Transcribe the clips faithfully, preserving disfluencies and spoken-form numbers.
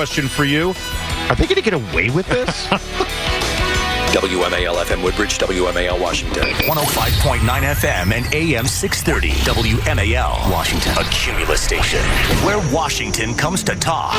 question for you. Are they going to get away with this? W M A L F M Woodbridge, W M A L Washington. one oh five point nine F M and A M six thirty. W M A L Washington. A Cumulus station where Washington comes to talk.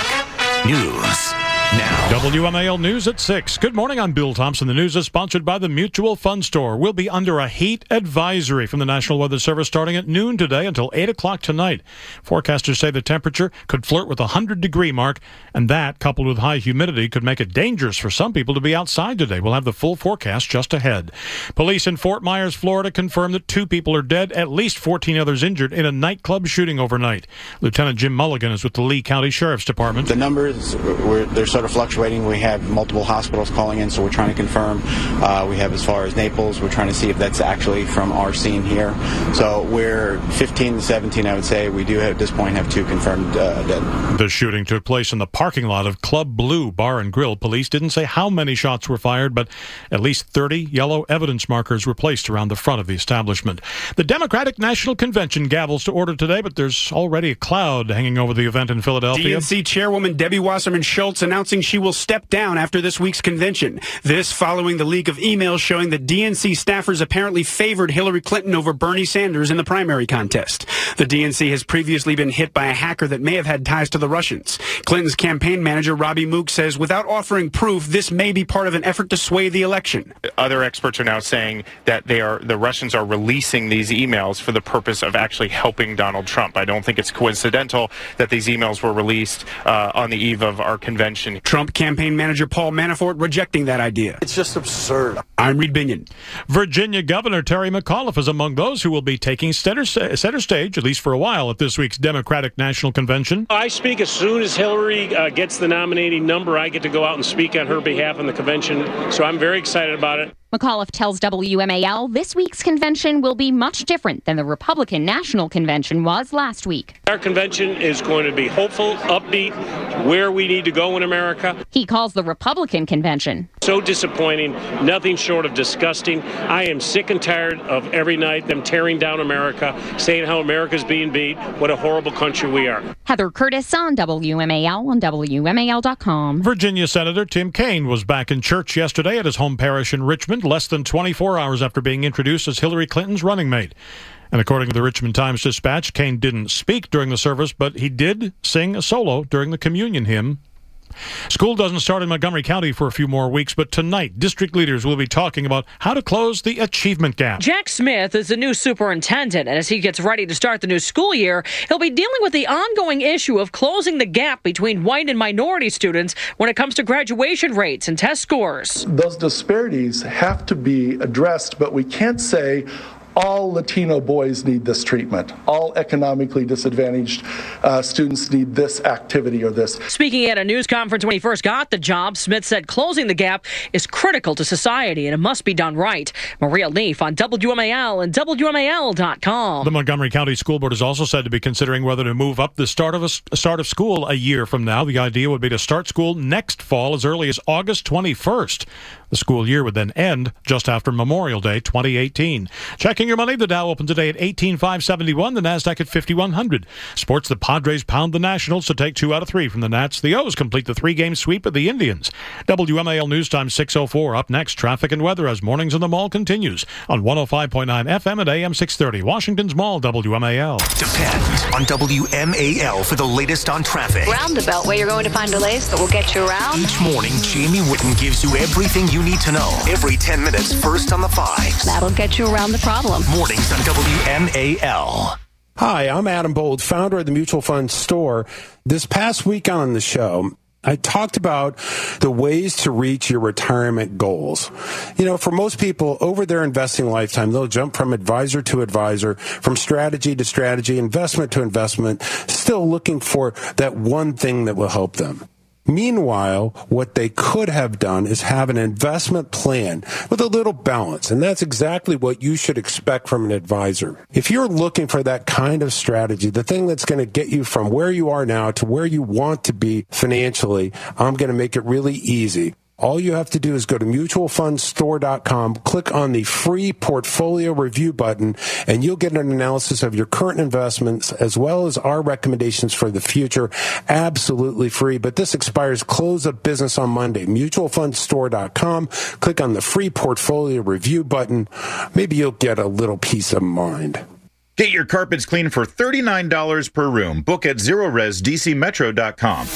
News now. W M A L News at six. Good morning, I'm Bill Thompson. The news is sponsored by the Mutual Fund Store. We'll be under a heat advisory from the National Weather Service starting at noon today until eight o'clock tonight. Forecasters say the temperature could flirt with the one hundred degree mark, and that, coupled with high humidity, could make it dangerous for some people to be outside today. We'll have the full forecast just ahead. Police in Fort Myers, Florida, confirmed that two people are dead, at least fourteen others injured in a nightclub shooting overnight. Lieutenant Jim Mulligan is with the Lee County Sheriff's Department. The numbers, we're, they're sort of fluctuating. We have multiple hospitals calling in, so we're trying to confirm. Uh, we have as far as Naples. We're trying to see if that's actually from our scene here. So we're fifteen to seventeen, I would say. We do, have, at this point, have two confirmed uh, dead. The shooting took place in the parking lot of Club Blue Bar and Grill. Police didn't say how many shots were fired, but at least thirty yellow evidence markers were placed around the front of the establishment. The Democratic National Convention gavels to order today, but there's already a cloud hanging over the event in Philadelphia. D N C Chairwoman Debbie Wasserman Schultz announcing she will step down after this week's convention. This following the leak of emails showing that D N C staffers apparently favored Hillary Clinton over Bernie Sanders in the primary contest. The D N C has previously been hit by a hacker that may have had ties to the Russians. Clinton's campaign manager, Robbie Mook, says without offering proof, this may be part of an effort to sway the election. Other experts are now saying that they are the Russians are releasing these emails for the purpose of actually helping Donald Trump. I don't think it's coincidental that these emails were released uh, on the eve of our convention. Trump campaign manager Paul Manafort rejecting that idea. It's just absurd. I'm Reed Binion. Virginia Governor Terry McAuliffe is among those who will be taking center, center stage, at least for a while, at this week's Democratic National Convention. I speak as soon as Hillary uh, gets the nominating number. I get to go out and speak on her behalf in the convention, so I'm very excited about it. McAuliffe tells W M A L this week's convention will be much different than the Republican National Convention was last week. Our convention is going to be hopeful, upbeat, where we need to go in America. He calls the Republican convention so disappointing, nothing short of disgusting. I am sick and tired of every night them tearing down America, saying how America's being beat, what a horrible country we are. Heather Curtis on W M A L on W M A L dot com. Virginia Senator Tim Kaine was back in church yesterday at his home parish in Richmond, less than twenty-four hours after being introduced as Hillary Clinton's running mate. And according to the Richmond Times-Dispatch, Kaine didn't speak during the service, but he did sing a solo during the communion hymn. School doesn't start in Montgomery County for a few more weeks, but tonight, district leaders will be talking about how to close the achievement gap. Jack Smith is the new superintendent, and as he gets ready to start the new school year, he'll be dealing with the ongoing issue of closing the gap between white and minority students when it comes to graduation rates and test scores. Those disparities have to be addressed, but we can't say all Latino boys need this treatment. All economically disadvantaged uh, students need this activity or this. Speaking at a news conference when he first got the job, Smith said closing the gap is critical to society and it must be done right. Maria Leaf on W M A L and W M A L dot com. The Montgomery County School Board is also said to be considering whether to move up the start of a start of school a year from now. The idea would be to start school next fall as early as August twenty-first. The school year would then end just after Memorial Day twenty eighteen. Checking your money, the Dow opened today at eighteen five seventy-one, the Nasdaq at fifty-one hundred. Sports, the Padres pound the Nationals to take two out of three from the Nats. The O's complete the three-game sweep of the Indians. W M A L News Time six oh four. Up next, traffic and weather as Mornings in the Mall continues on one oh five point nine F M at A M six thirty. Washington's Mall, W M A L. Depend on W M A L for the latest on traffic. Roundabout where you're going to find delays that will get you around. Each morning, Jamie Whitten gives you everything you need to know. Every ten minutes, first on the five. That'll get you around the problem. Mornings on W M A L. Hi, I'm Adam Bold, founder of the Mutual Fund Store. This past week on the show, I talked about the ways to reach your retirement goals. You know, for most people, over their investing lifetime, they'll jump from advisor to advisor, from strategy to strategy, investment to investment, still looking for that one thing that will help them. Meanwhile, what they could have done is have an investment plan with a little balance, and that's exactly what you should expect from an advisor. If you're looking for that kind of strategy, the thing that's going to get you from where you are now to where you want to be financially, I'm going to make it really easy. All you have to do is go to mutual fund store dot com, click on the free portfolio review button, and you'll get an analysis of your current investments as well as our recommendations for the future. Absolutely free, but this expires close of business on Monday. mutual fund store dot com, click on the free portfolio review button. Maybe you'll get a little peace of mind. Get your carpets clean for thirty-nine dollars per room. Book at zero res d c metro dot com.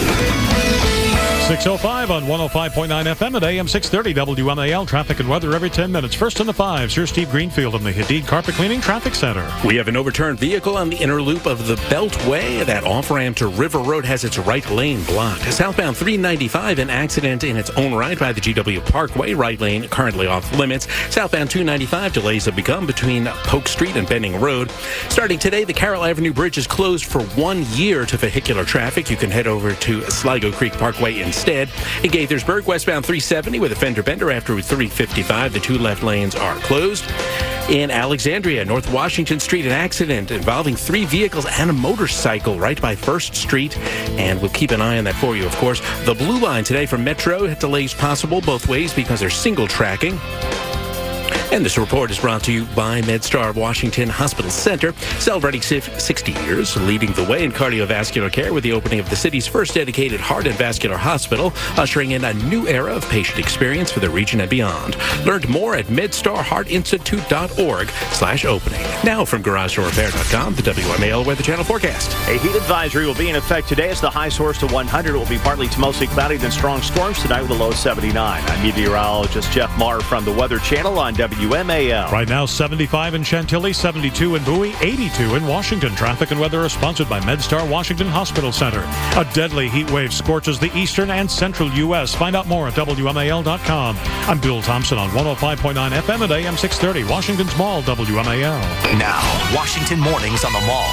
six oh five on one oh five point nine F M at A M six thirty W M A L. Traffic and weather every ten minutes. First in the fives. Here's Steve Greenfield in the Hadid Carpet Cleaning Traffic Center. We have an overturned vehicle on the inner loop of the Beltway. That off-ramp to River Road has its right lane blocked. Southbound three ninety-five, an accident in its own right by the G W Parkway. Right lane currently off limits. Southbound two ninety-five, delays have begun between Polk Street and Benning Road. Starting today, the Carroll Avenue Bridge is closed for one year to vehicular traffic. You can head over to Sligo Creek Parkway instead. In Gaithersburg, westbound three seventy with a fender bender after three fifty-five. The two left lanes are closed. In Alexandria, North Washington Street, an accident involving three vehicles and a motorcycle right by First Street. And we'll keep an eye on that for you, of course. The Blue Line today from Metro, delays possible both ways because they're single tracking. And this report is brought to you by MedStar Washington Hospital Center, celebrating sixty years, leading the way in cardiovascular care with the opening of the city's first dedicated heart and vascular hospital, ushering in a new era of patient experience for the region and beyond. Learn more at medstar heart institute dot org slash opening. Now from garage door repair dot com, the W M A L Weather Channel forecast. A heat advisory will be in effect today as the high soars to one hundred. It will be partly to mostly cloudy, then strong storms tonight with a low seventy-nine. I'm meteorologist Jeff Marr from the Weather Channel on W M A L. Right now, seventy-five in Chantilly, seventy-two in Bowie, eighty-two in Washington. Traffic and weather are sponsored by MedStar Washington Hospital Center. A deadly heat wave scorches the eastern and central U S Find out more at W M A L dot com. I'm Bill Thompson on one oh five point nine F M at A M six thirty. Washington's Mall, W M A L. Now, Washington Mornings on the Mall.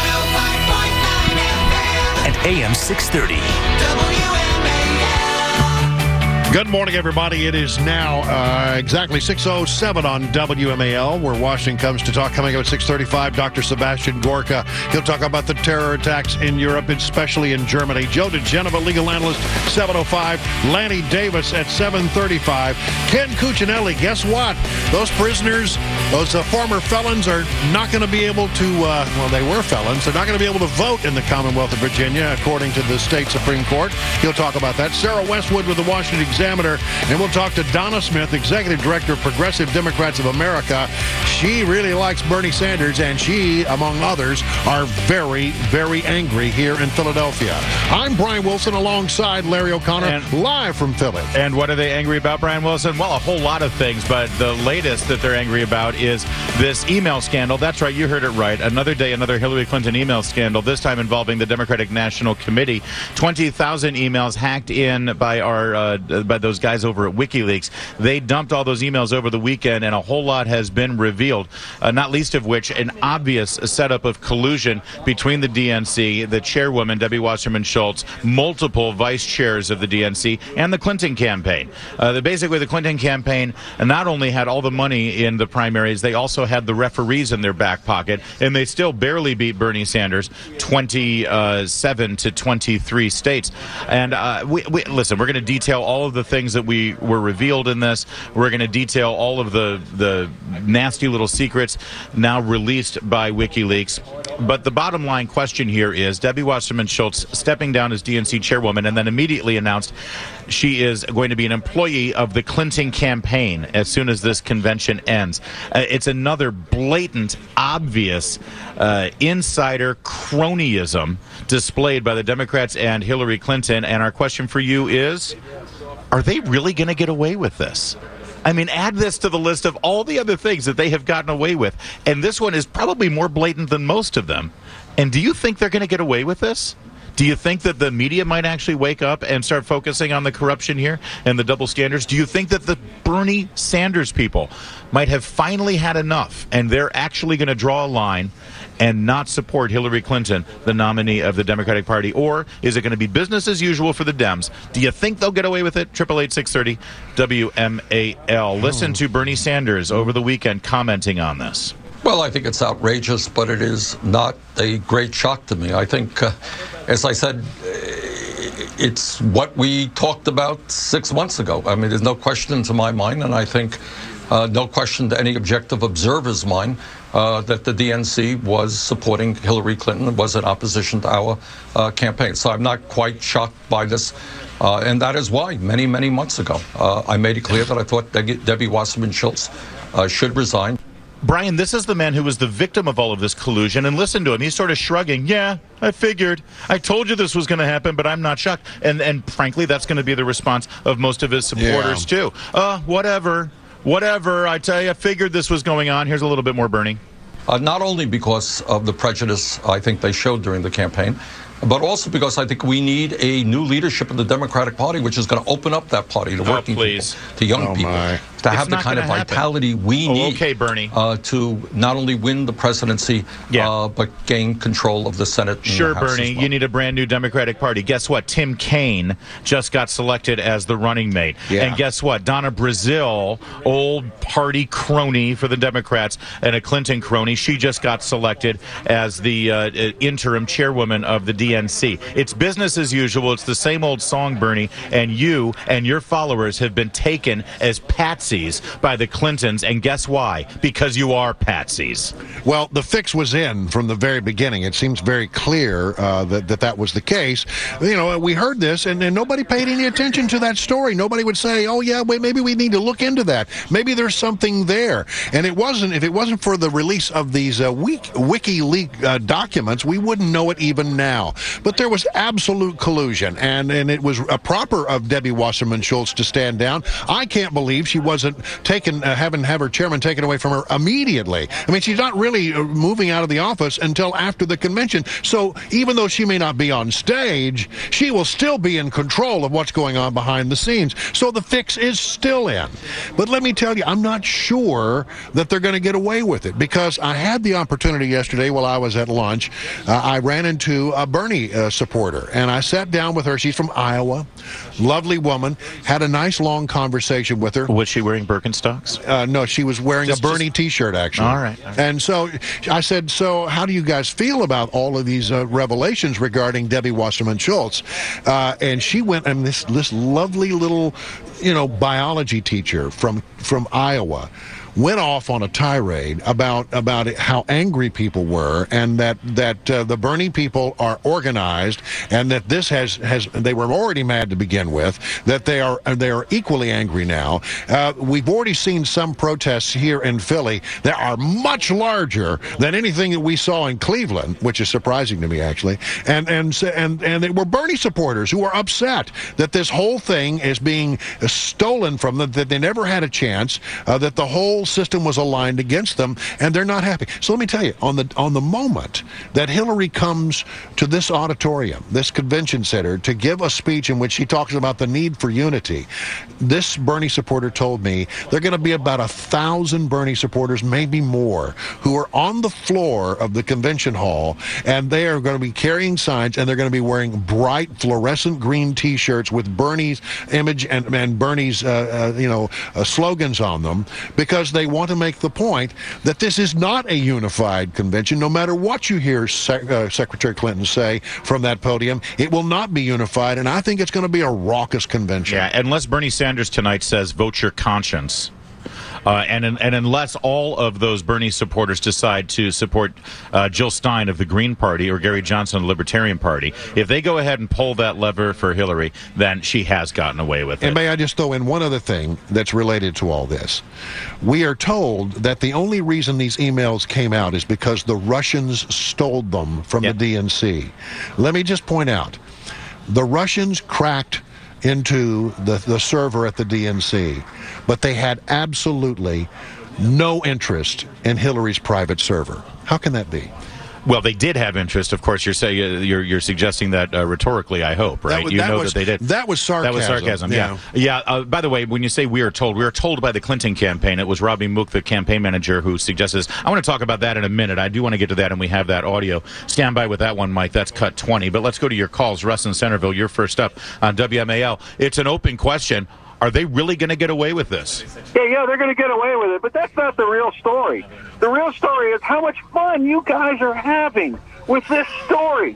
And A M six thirty. Good morning, everybody. It is now uh, exactly six oh seven on W M A L, where Washington comes to talk. Coming up at six thirty-five, Doctor Sebastian Gorka. He'll talk about the terror attacks in Europe, especially in Germany. Joe DeGenova, legal analyst, seven oh five. Lanny Davis at seven thirty-five. Ken Cuccinelli, guess what? Those prisoners, those uh, former felons are not going to be able to, uh, well, they were felons. They're not going to be able to vote in the Commonwealth of Virginia, according to the state Supreme Court. He'll talk about that. Sarah Westwood with the Washington Examiner. And we'll talk to Donna Smith, Executive Director of Progressive Democrats of America. She really likes Bernie Sanders, and she, among others, are very, very angry here in Philadelphia. I'm Brian Wilson alongside Larry O'Connor, and, live from Philly. And what are they angry about, Brian Wilson? Well, a whole lot of things, but the latest that they're angry about is this email scandal. That's right, you heard it right. Another day, another Hillary Clinton email scandal, this time involving the Democratic National Committee. twenty thousand emails hacked in by our uh, by those guys over at WikiLeaks. They dumped all those emails over the weekend, and a whole lot has been revealed, uh, not least of which an obvious setup of collusion between the D N C, the chairwoman, Debbie Wasserman Schultz, multiple vice chairs of the D N C, and the Clinton campaign. Uh, the, basically, the Clinton campaign not only had all the money in the primaries, they also had the referees in their back pocket, and they still barely beat Bernie Sanders, twenty-seven to twenty-three states. And uh, we, we, listen, we're going to detail all of the things that we were revealed in this. We're going to detail all of the, the nasty little secrets now released by WikiLeaks. But the bottom line question here is Debbie Wasserman Schultz stepping down as D N C chairwoman and then immediately announced she is going to be an employee of the Clinton campaign as soon as this convention ends. Uh, it's another blatant, obvious uh, insider cronyism displayed by the Democrats and Hillary Clinton. And our question for you is, are they really going to get away with this? I mean, add this to the list of all the other things that they have gotten away with. And this one is probably more blatant than most of them. And do you think they're going to get away with this? Do you think that the media might actually wake up and start focusing on the corruption here and the double standards? Do you think that the Bernie Sanders people might have finally had enough and they're actually going to draw a line and not support Hillary Clinton, the nominee of the Democratic Party? Or is it going to be business as usual for the Dems? Do you think they'll get away with it? eight eight eight, six thirty W M A L. Listen to Bernie Sanders over the weekend commenting on this. Well, I think it's outrageous, but it is not a great shock to me. I think, uh, as I said, it's what we talked about six months ago. I mean, there's no question to my mind, and I think uh, no question to any objective observer's mind, uh, that the D N C was supporting Hillary Clinton, was in opposition to our uh, campaign. So I'm not quite shocked by this. Uh, and that is why, many, many months ago, uh, I made it clear that I thought De- Debbie Wasserman Schultz uh, should resign. Brian, this is the man who was the victim of all of this collusion, and listen to him. He's sort of shrugging. Yeah, I figured. I told you this was going to happen, but I'm not shocked. And and frankly, that's going to be the response of most of his supporters, yeah. too. Uh, whatever. Whatever. I tell you, I figured this was going on. Here's a little bit more, Bernie. Uh, not only because of the prejudice I think they showed during the campaign, but also because I think we need a new leadership in the Democratic Party, which is going to open up that party to working oh, people, to young oh, people, my. to It's have the not kind of gonna vitality happen. we Oh, need okay, Bernie. Uh, to not only win the presidency, Yeah. uh, but gain control of the Senate and Sure, the House Bernie, as well. you need a brand new Democratic Party. Guess what? Tim Kaine just got selected as the running mate. Yeah. And guess what? Donna Brazile, old party crony for the Democrats and a Clinton crony, she just got selected as the uh, interim chairwoman of the D N C. It's business as usual. It's the same old song, Bernie, and you and your followers have been taken as patsies by the Clintons, and guess why? Because you are patsies. Well, the fix was in from the very beginning. It seems very clear uh, that, that that was the case. You know, we heard this, and, and nobody paid any attention to that story. Nobody would say, oh, yeah, wait, maybe we need to look into that. Maybe there's something there. And it wasn't, if it wasn't for the release of these uh, weak, WikiLeaks uh, documents, we wouldn't know it even now. But there was absolute collusion, and, and it was a proper of Debbie Wasserman Schultz to stand down. I can't believe she wasn't taken, uh, having have her chairman taken away from her immediately. I mean, she's not really uh, moving out of the office until after the convention. So even though she may not be on stage, she will still be in control of what's going on behind the scenes. So the fix is still in. But let me tell you, I'm not sure that they're going to get away with it, because I had the opportunity yesterday while I was at lunch. Uh, I ran into a Bernie uh, supporter, and I sat down with her. She's from Iowa. Lovely woman. Had a nice long conversation with her. Was she wearing Birkenstocks? Uh, no, she was wearing Just- a Bernie just- T-shirt, actually. All right, all right. And so I said, so how do you guys feel about all of these uh, revelations regarding Debbie Wasserman Schultz? Uh, and she went, and this this lovely little, you know, biology teacher from from Iowa went off on a tirade about about how angry people were, and that that uh, the Bernie people are organized, and that this has has they were already mad to begin with, that they are they are equally angry now. Uh, we've already seen some protests here in Philly that are much larger than anything that we saw in Cleveland, which is surprising to me, actually. And and and and they were Bernie supporters who are upset that this whole thing is being stolen from them, that they never had a chance, uh, that the whole system was aligned against them, and they're not happy. So let me tell you, on the on the moment that Hillary comes to this auditorium, this convention center, to give a speech in which she talks about the need for unity, this Bernie supporter told me there are going to be about a thousand Bernie supporters, maybe more, who are on the floor of the convention hall, and they are going to be carrying signs, and they're going to be wearing bright fluorescent green T-shirts with Bernie's image and, and Bernie's uh, uh, you know uh, slogans on them, because they want to make the point that this is not a unified convention. No matter what you hear Sec- uh, Secretary Clinton say from that podium, it will not be unified, and I think it's going to be a raucous convention. Yeah, unless Bernie Sanders tonight says, vote your conscience. Uh, and and unless all of those Bernie supporters decide to support uh, Jill Stein of the Green Party or Gary Johnson of the Libertarian Party, if they go ahead and pull that lever for Hillary, then she has gotten away with it. And may I just throw in one other thing that's related to all this? We are told that the only reason these emails came out is because the Russians stole them from yep. the D N C. Let me just point out, the Russians cracked into the, the server at the D N C, but they had absolutely no interest in Hillary's private server. How can that be? Well, they did have interest. Of course, you're saying you're you're suggesting that uh, rhetorically. I hope, right? That was, you that know was, that they did. That was sarcasm. That was sarcasm. Yeah, yeah. yeah uh, by the way, when you say we are told, we were told by the Clinton campaign. It was Robbie Mook, the campaign manager, who suggested this. I want to talk about that in a minute. I do want to get to that, and we have that audio. Stand by with that one, Mike. That's cut twenty. But let's go to your calls. Russ in Centerville, you're first up on W M A L. It's an open question. Are they really going to get away with this? Yeah, yeah, they're going to get away with it. But that's not the real story. The real story is how much fun you guys are having with this story.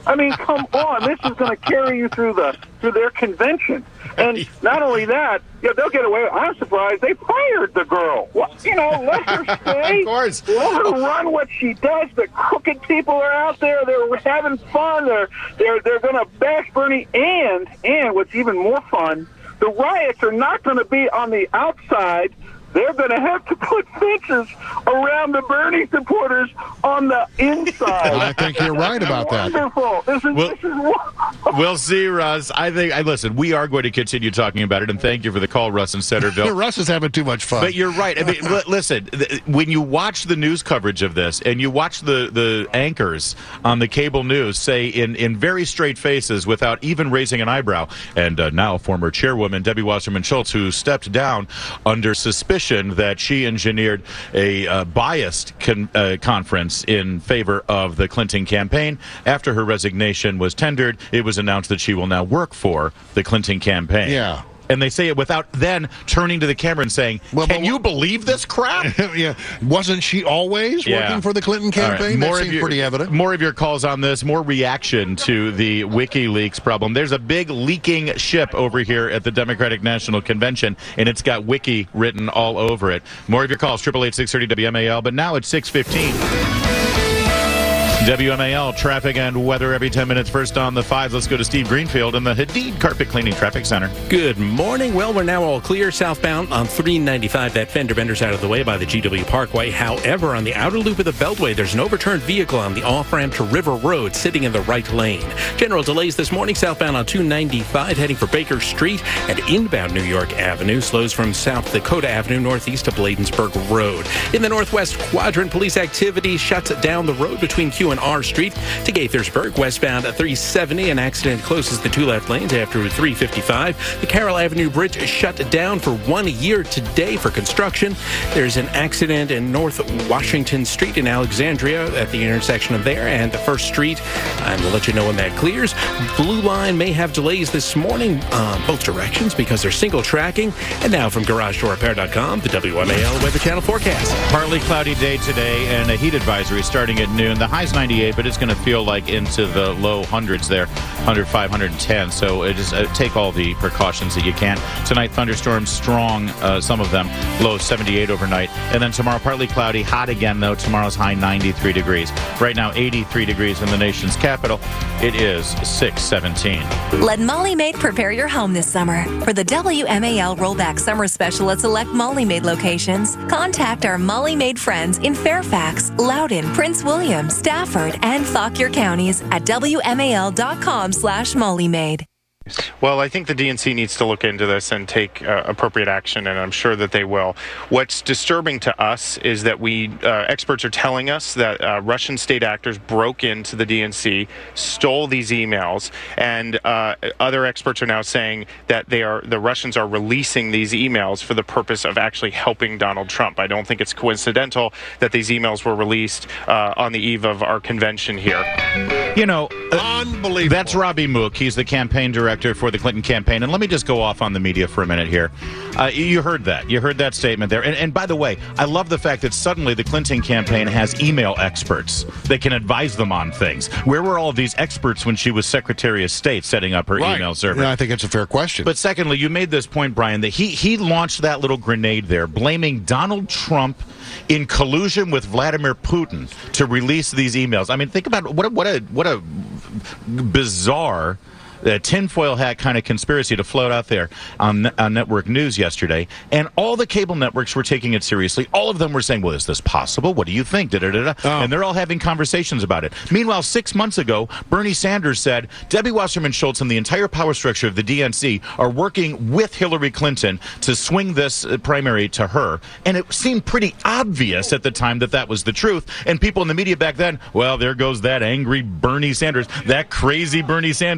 I mean, come on. This is going to carry you through the through their convention. And not only that, yeah, they'll get away. I'm surprised they fired the girl. Well, you know, let her stay. Of course. Let her run what she does. The crooked people are out there. They're having fun. They're they're they're going to bash Bernie. And and what's even more fun, the riots are not going to be on the outside. They're going to have to put fences around the Bernie supporters on the inside. I think you're right about that. Wonderful. This is, Well- this is wonderful. We'll see, Russ. I think, I listen, we are going to continue talking about it, and thank you for the call, Russ in Centerville. Russ is having too much fun. But you're right. I mean, li- listen, th- when you watch the news coverage of this and you watch the, the anchors on the cable news say in, in very straight faces without even raising an eyebrow, and uh, now former chairwoman Debbie Wasserman Schultz, who stepped down under suspicion that she engineered a uh, biased con- uh, conference in favor of the Clinton campaign. After her resignation was tendered, it was announced that she will now work for the Clinton campaign. Yeah. And they say it without then turning to the camera and saying, Well, can but- you believe this crap? yeah, wasn't she always Yeah. working for the Clinton All right, campaign? More That of seems your, pretty evident. More of your calls on this, more reaction to the WikiLeaks problem. There's a big leaking ship over here at the Democratic National Convention, and it's got Wiki written all over it. More of your calls, eight eight eight, six thirty W M A L, but now it's six fifteen. W M A L traffic and weather every ten minutes. First on the fives, let's go to Steve Greenfield in the Hadid Carpet Cleaning Traffic Center. Good morning. Well, we're now all clear southbound on three ninety-five. That fender bender's out of the way by the G W Parkway. However, on the outer loop of the Beltway, there's an overturned vehicle on the off-ramp to River Road sitting in the right lane. General delays this morning southbound on two ninety-five heading for Baker Street and inbound New York Avenue. Slows from South Dakota Avenue northeast to Bladensburg Road. In the northwest quadrant, police activity shuts down the road between Q and R Street to Gaithersburg. Westbound at three seventy, an accident closes the two left lanes after three fifty-five. The Carroll Avenue Bridge is shut down for one year today for construction. There's an accident in North Washington Street in Alexandria at the intersection of there and the First Street. And we'll let you know when that clears. Blue Line may have delays this morning uh, both directions because they're single tracking. And now from Garage Door Repair dot com, the W M A L Weather Channel forecast. Partly cloudy day today and a heat advisory starting at noon. The high's ninety-eight, but it's going to feel like into the low hundreds there, one oh five, one ten. So it is, uh, take all the precautions that you can. Tonight, thunderstorms strong, uh, some of them, low seventy-eight overnight. And then tomorrow, partly cloudy, hot again, though. Tomorrow's high ninety-three degrees. Right now, eighty-three degrees in the nation's capital. It is six seventeen. Let Molly Maid prepare your home this summer. For the W M A L Rollback Summer Special at select Molly Maid locations, contact our Molly Maid friends in Fairfax, Loudoun, Prince William, Stafford, and Fauquier counties at W M A L dot com slash Molly Maid. Well, I think the D N C needs to look into this and take uh, appropriate action, and I'm sure that they will. What's disturbing to us is that we uh, experts are telling us that uh, Russian state actors broke into the D N C, stole these emails, and uh, other experts are now saying that they are the Russians are releasing these emails for the purpose of actually helping Donald Trump. I don't think it's coincidental that these emails were released uh, on the eve of our convention here. You know, uh, unbelievable. That's Robbie Mook. He's the campaign director for the Clinton campaign. And let me just go off on the media for a minute here. Uh, you heard that. You heard that statement there. And, and by the way, I love the fact that suddenly the Clinton campaign has email experts that can advise them on things. Where were all of these experts when she was Secretary of State setting up her right. email server? Yeah, I think it's a fair question. But secondly, you made this point, Brian, that he, he launched that little grenade there, blaming Donald Trump in collusion with Vladimir Putin to release these emails. I mean, think about what a, what a what a bizarre uh, tinfoil hat kind of conspiracy to float out there on, on network news yesterday. And all the cable networks were taking it seriously. All of them were saying, well, is this possible? What do you think? Da, da, da, da. Oh. And they're all having conversations about it. Meanwhile, six months ago, Bernie Sanders said Debbie Wasserman Schultz and the entire power structure of the D N C are working with Hillary Clinton to swing this primary to her. And it seemed pretty obvious at the time that that was the truth. And people in the media back then, well, there goes that angry Bernie Sanders, that crazy Bernie Sanders making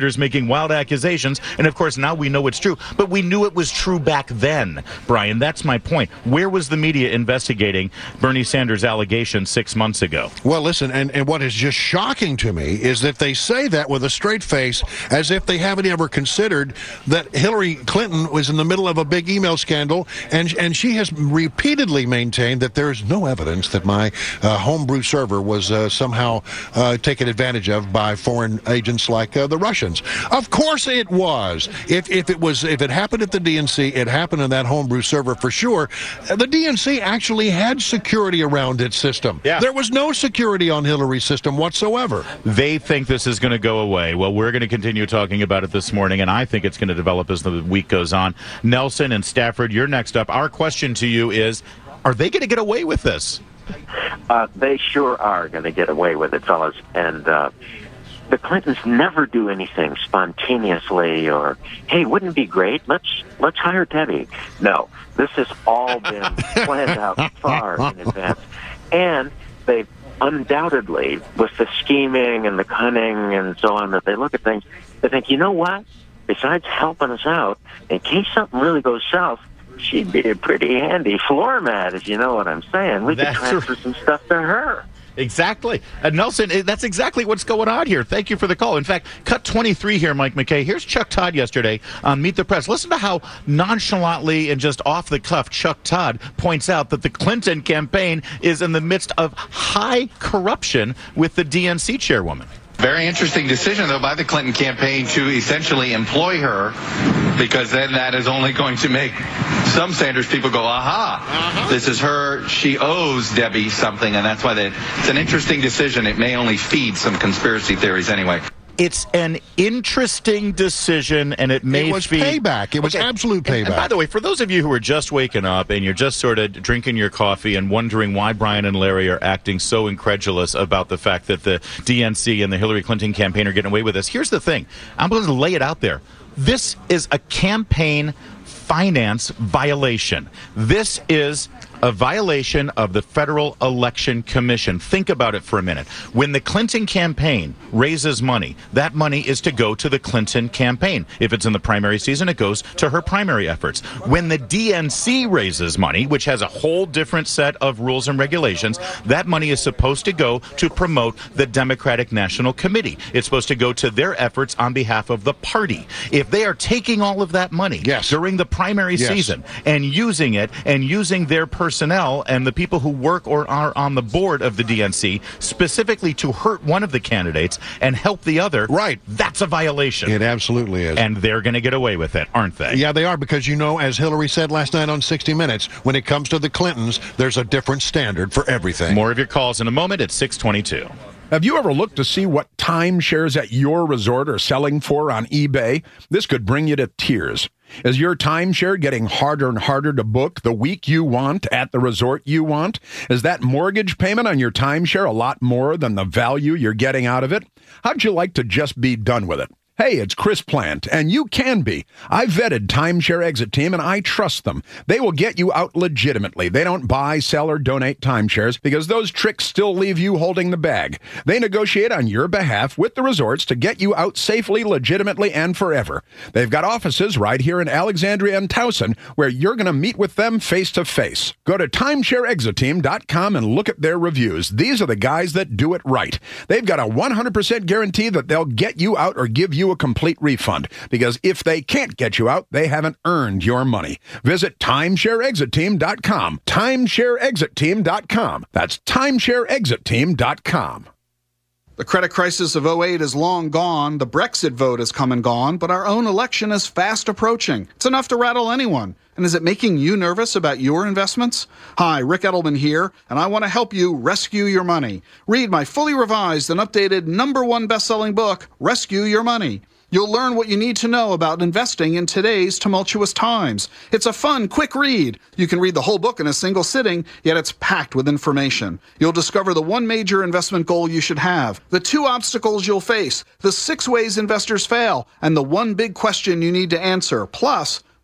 making wild accusations, and of course now we know it's true. But we knew it was true back then, Brian. That's my point. Where was the media investigating Bernie Sanders' allegations six months ago? Well, listen, and, and what is just shocking to me is that they say that with a straight face, as if they haven't ever considered that Hillary Clinton was in the middle of a big email scandal, and and she has repeatedly maintained that there is no evidence that my uh, homebrew server was uh, somehow uh, taken advantage of by foreign agents like uh, the Russians. Of course it was. If if it was if it happened at the D N C, it happened in that homebrew server for sure. The D N C actually had security around its system. Yeah. There was no security on Hillary's system whatsoever. They think this is going to go away. Well, we're going to continue talking about it this morning, and I think it's going to develop as the week goes on. Nelson and Stafford, you're next up. Our question to you is, are they going to get away with this? Uh, they sure are going to get away with it, fellas. And uh, the Clintons never do anything spontaneously or, hey, wouldn't it be great? Let's let's hire Debbie. No, this has all been planned out far in advance. And they've undoubtedly, with the scheming and the cunning and so on, that they look at things, they think, you know what? Besides helping us out, in case something really goes south, she'd be a pretty handy floor mat, if you know what I'm saying. We That's could transfer right. some stuff to her. Exactly. Uh, Nelson, that's exactly what's going on here. Thank you for the call. In fact, cut twenty-three here, Mike McKay. Here's Chuck Todd yesterday on Meet the Press. Listen to how nonchalantly and just off the cuff Chuck Todd points out that the Clinton campaign is in the midst of high corruption with the D N C chairwoman. Very interesting decision, though, by the Clinton campaign to essentially employ her, because then that is only going to make some Sanders people go, aha, uh-huh. This is her. She owes Debbie something, and that's why they, it's an interesting decision. It may only feed some conspiracy theories anyway. It's an interesting decision, and it may It was be payback. It was okay. absolute payback. And, and by the way, for those of you who are just waking up and you're just sort of drinking your coffee and wondering why Brian and Larry are acting so incredulous about the fact that the D N C and the Hillary Clinton campaign are getting away with this, here's the thing. I'm going to lay it out there. This is a campaign finance violation. This is a violation of the Federal Election Commission. Think about it for a minute. When the Clinton campaign raises money, that money is to go to the Clinton campaign. If it's in the primary season, it goes to her primary efforts. When the D N C raises money, which has a whole different set of rules and regulations, that money is supposed to go to promote the Democratic National Committee. It's supposed to go to their efforts on behalf of the party. If they are taking all of that money yes. during the primary yes. season and using it and using their personnel and the people who work or are on the board of the D N C specifically to hurt one of the candidates and help the other, right? That's a violation. It absolutely is. And they're going to get away with it, aren't they? Yeah, they are, because, you know, as Hillary said last night on sixty minutes, when it comes to the Clintons, there's a different standard for everything. More of your calls in a moment at six twenty-two. Have you ever looked to see what timeshares at your resort are selling for on eBay? This could bring you to tears. Is your timeshare getting harder and harder to book the week you want at the resort you want? Is that mortgage payment on your timeshare a lot more than the value you're getting out of it? How'd you like to just be done with it? Hey, it's Chris Plant, and you can be. I vetted Timeshare Exit Team, and I trust them. They will get you out legitimately. They don't buy, sell, or donate timeshares because those tricks still leave you holding the bag. They negotiate on your behalf with the resorts to get you out safely, legitimately, and forever. They've got offices right here in Alexandria and Towson where you're going to meet with them face to face. Go to timeshare exit team dot com and look at their reviews. These are the guys that do it right. They've got a one hundred percent guarantee that they'll get you out or give you a complete refund, because if they can't get you out, they haven't earned your money. Visit timeshare exit team dot com. timeshare exit team dot com. That's timeshare exit team dot com. The credit crisis of oh eight is long gone, the Brexit vote has come and gone, but our own election is fast approaching. It's enough to rattle anyone. And is it making you nervous about your investments? Hi, Rick Edelman here, and I want to help you rescue your money. Read my fully revised and updated number one best-selling book, Rescue Your Money. You'll learn what you need to know about investing in today's tumultuous times. It's a fun, quick read. You can read the whole book in a single sitting, yet it's packed with information. You'll discover the one major investment goal you should have, the two obstacles you'll face, the six ways investors fail, and the one big question you need to answer, plus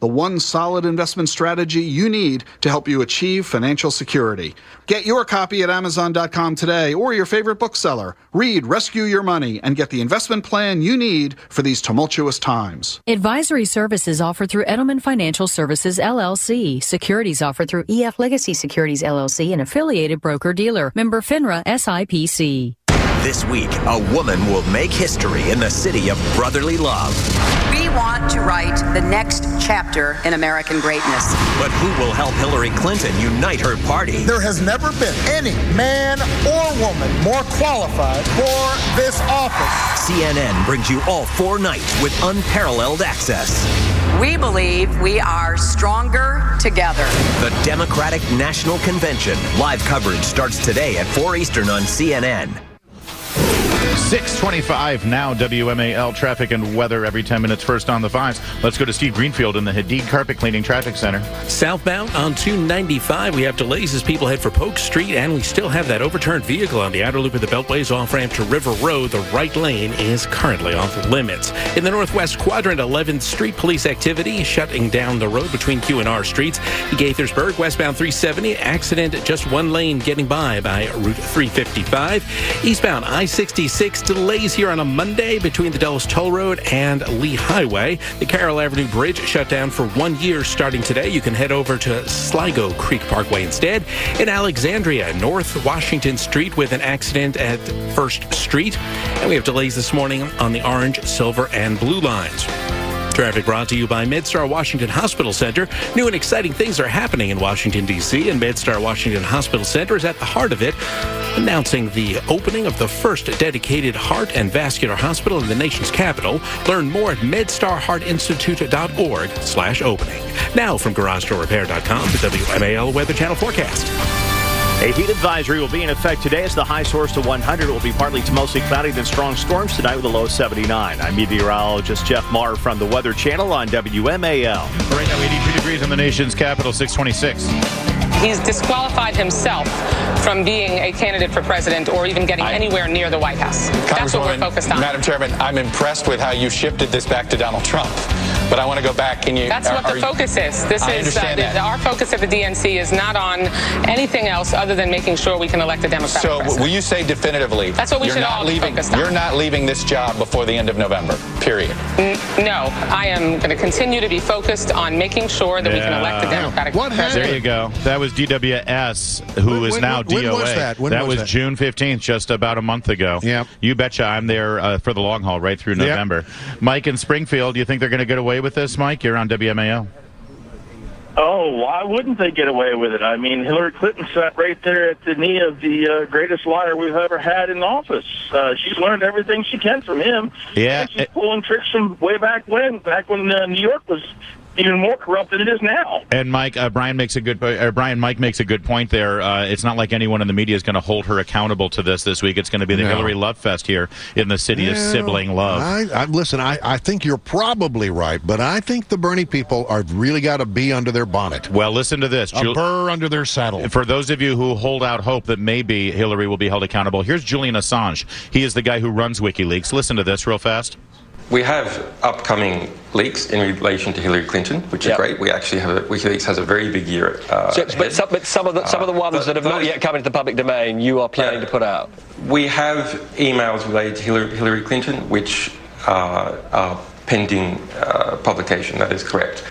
the one solid investment strategy you need to help you achieve financial security. Get your copy at amazon dot com today or your favorite bookseller. Read Rescue Your Money and get the investment plan you need for these tumultuous times. Advisory services offered through Edelman Financial Services, L L C. Securities offered through E F Legacy Securities, L L C, an affiliated broker-dealer. Member FINRA S I P C. This week, a woman will make history in the city of brotherly love. We want to write the next chapter in American greatness. But who will help Hillary Clinton unite her party? There has never been any man or woman more qualified for this office. C N N brings you all four nights with unparalleled access. We believe we are stronger together. The Democratic National Convention. Live coverage starts today at four Eastern on C N N. six twenty-five now, W M A L traffic and weather every ten minutes. First on the fives. Let's go to Steve Greenfield in the Hadid Carpet Cleaning Traffic Center. Southbound on two ninety-five, we have delays as people head for Polk Street, and we still have that overturned vehicle on the outer loop of the Beltway's off-ramp to River Road. The right lane is currently off limits. In the northwest quadrant, eleventh Street police activity shutting down the road between Q and R streets. Gaithersburg, westbound three seventy, accident just one lane getting by by Route three fifty-five. Eastbound I sixty-six, delays here on a Monday between the Dulles Toll Road and Lee Highway. The Carroll Avenue Bridge shut down for one year starting today. You can head over to Sligo Creek Parkway instead. In Alexandria, North Washington Street with an accident at First Street. And we have delays this morning on the orange, silver, and blue lines. Traffic brought to you by MedStar Washington Hospital Center. New and exciting things are happening in Washington, D C, and MedStar Washington Hospital Center is at the heart of it, announcing the opening of the first dedicated heart and vascular hospital in the nation's capital. Learn more at medstar heart institute dot org slash opening. Now from garage door repair dot com, the W M A L Weather Channel forecast. A heat advisory will be in effect today as the high soars to one hundred. It will be partly to mostly cloudy, then strong storms tonight with a low seventy-nine. I'm meteorologist Jeff Marr from the Weather Channel on W M A L. Right now, eighty-two degrees in the nation's capital, six twenty-six. He's disqualified himself from being a candidate for president or even getting I, anywhere near the White House. That's what we're focused on. Madam Chairman, I'm impressed with how you shifted this back to Donald Trump. But I want to go back. Can you? That's are, what the focus is. This I is uh, the, our focus at the D N C is not on anything else other than making sure we can elect a Democratic so president. Will you say definitively? That's what we you're should not all leaving, be focused on. You're not leaving this job before the end of November. Period. N- no, I am going to continue to be focused on making sure that yeah. we can elect a Democratic what president. There you go. That was D W S, who when, is when, now when, D O A. When was that? When that was, was that? June fifteenth, just about a month ago. Yeah. You betcha. I'm there uh, for the long haul, right through November. Yep. Mike in Springfield, do you think they're going to get away with this, Mike? You're on W M A L. Oh, why wouldn't they get away with it? I mean, Hillary Clinton sat right there at the knee of the uh, greatest liar we've ever had in office. Uh, she's learned everything she can from him. Yeah. And she's pulling tricks from way back when, back when uh, New York was even more corrupt than it is now. And Mike, uh, Brian makes a good, uh, Brian, Mike makes a good point there. Uh, it's not like anyone in the media is going to hold her accountable to this this week. It's going to be the no. Hillary Love Fest here in the city yeah, of sibling love. I, I, listen, I, I think you're probably right, but I think the Bernie people are really got a bee under their bonnet. Well, listen to this. A Jul- burr under their saddle. For those of you who hold out hope that maybe Hillary will be held accountable, here's Julian Assange. He is the guy who runs WikiLeaks. Listen to this real fast. We have upcoming leaks in relation to Hillary Clinton, which yep. is great. We actually have a, WikiLeaks has a very big year. Uh, so, but, some, but some of the some of the ones uh, that have not yet come into the public domain, you are planning yeah, to put out. We have emails related to Hillary, Hillary Clinton, which uh, are pending uh, publication. That is correct.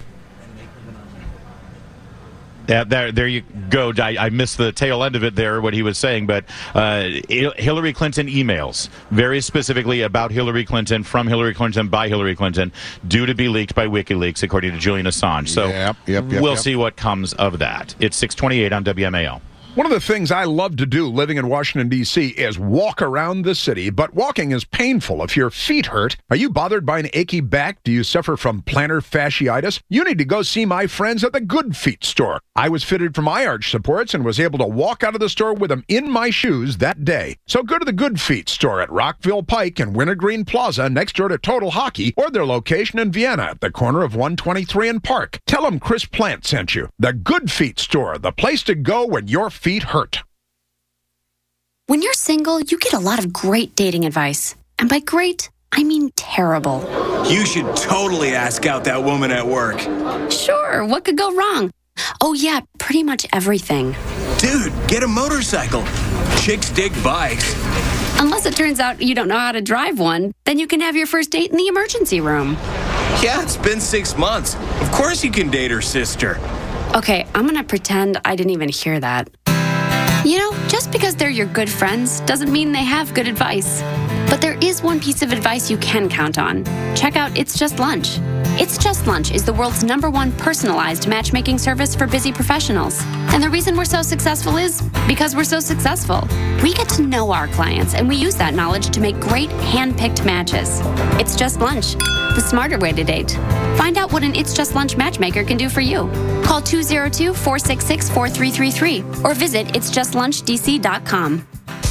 Yeah, there, there you go. I, I missed the tail end of it there, what he was saying, but uh, Hillary Clinton emails, very specifically about Hillary Clinton, from Hillary Clinton, by Hillary Clinton, due to be leaked by WikiLeaks, according to Julian Assange. So yep, yep, yep, we'll yep. see what comes of that. It's six twenty-eight on W M A L. One of the things I love to do living in Washington, D C is walk around the city, but walking is painful if your feet hurt. Are you bothered by an achy back? Do you suffer from plantar fasciitis? You need to go see my friends at the Good Feet store. I was fitted for my arch supports and was able to walk out of the store with them in my shoes that day. So go to the Good Feet store at Rockville Pike and Wintergreen Plaza next door to Total Hockey, or their location in Vienna at the corner of one twenty-three and Park. Tell them Chris Plant sent you. The Good Feet store, the place to go when your feet hurt. When you're single, you get a lot of great dating advice. And by great, I mean terrible. You should totally ask out that woman at work. Sure, what could go wrong? Oh yeah, pretty much everything. Dude, get a motorcycle. Chicks dig bikes. Unless it turns out you don't know how to drive one, then you can have your first date in the emergency room. Yeah, it's been six months. Of course you can date her sister. Okay, I'm gonna pretend I didn't even hear that. You know, just because they're your good friends doesn't mean they have good advice. But there is one piece of advice you can count on. Check out It's Just Lunch. It's Just Lunch is the world's number one personalized matchmaking service for busy professionals. And the reason we're so successful is because we're so successful. We get to know our clients, and we use that knowledge to make great hand-picked matches. It's Just Lunch, the smarter way to date. Find out what an It's Just Lunch matchmaker can do for you. Call two oh two, four six six, four three three three or visit its just lunch d c dot com.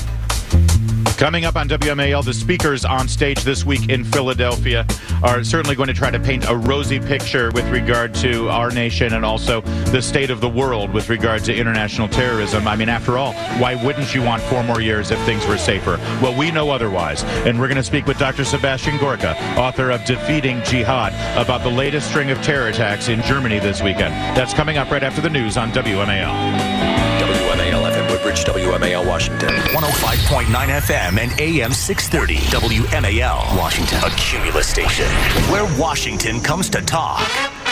Coming up on W M A L, the speakers on stage this week in Philadelphia are certainly going to try to paint a rosy picture with regard to our nation and also the state of the world with regard to international terrorism. I mean, after all, why wouldn't you want four more years if things were safer? Well, we know otherwise. And we're going to speak with Doctor Sebastian Gorka, author of Defeating Jihad, about the latest string of terror attacks in Germany this weekend. That's coming up right after the news on W M A L. W M A L F M Woodbridge, W M A L Washington. one oh five point nine F M and A M six thirty. W M A L Washington. A Cumulus station where Washington comes to talk.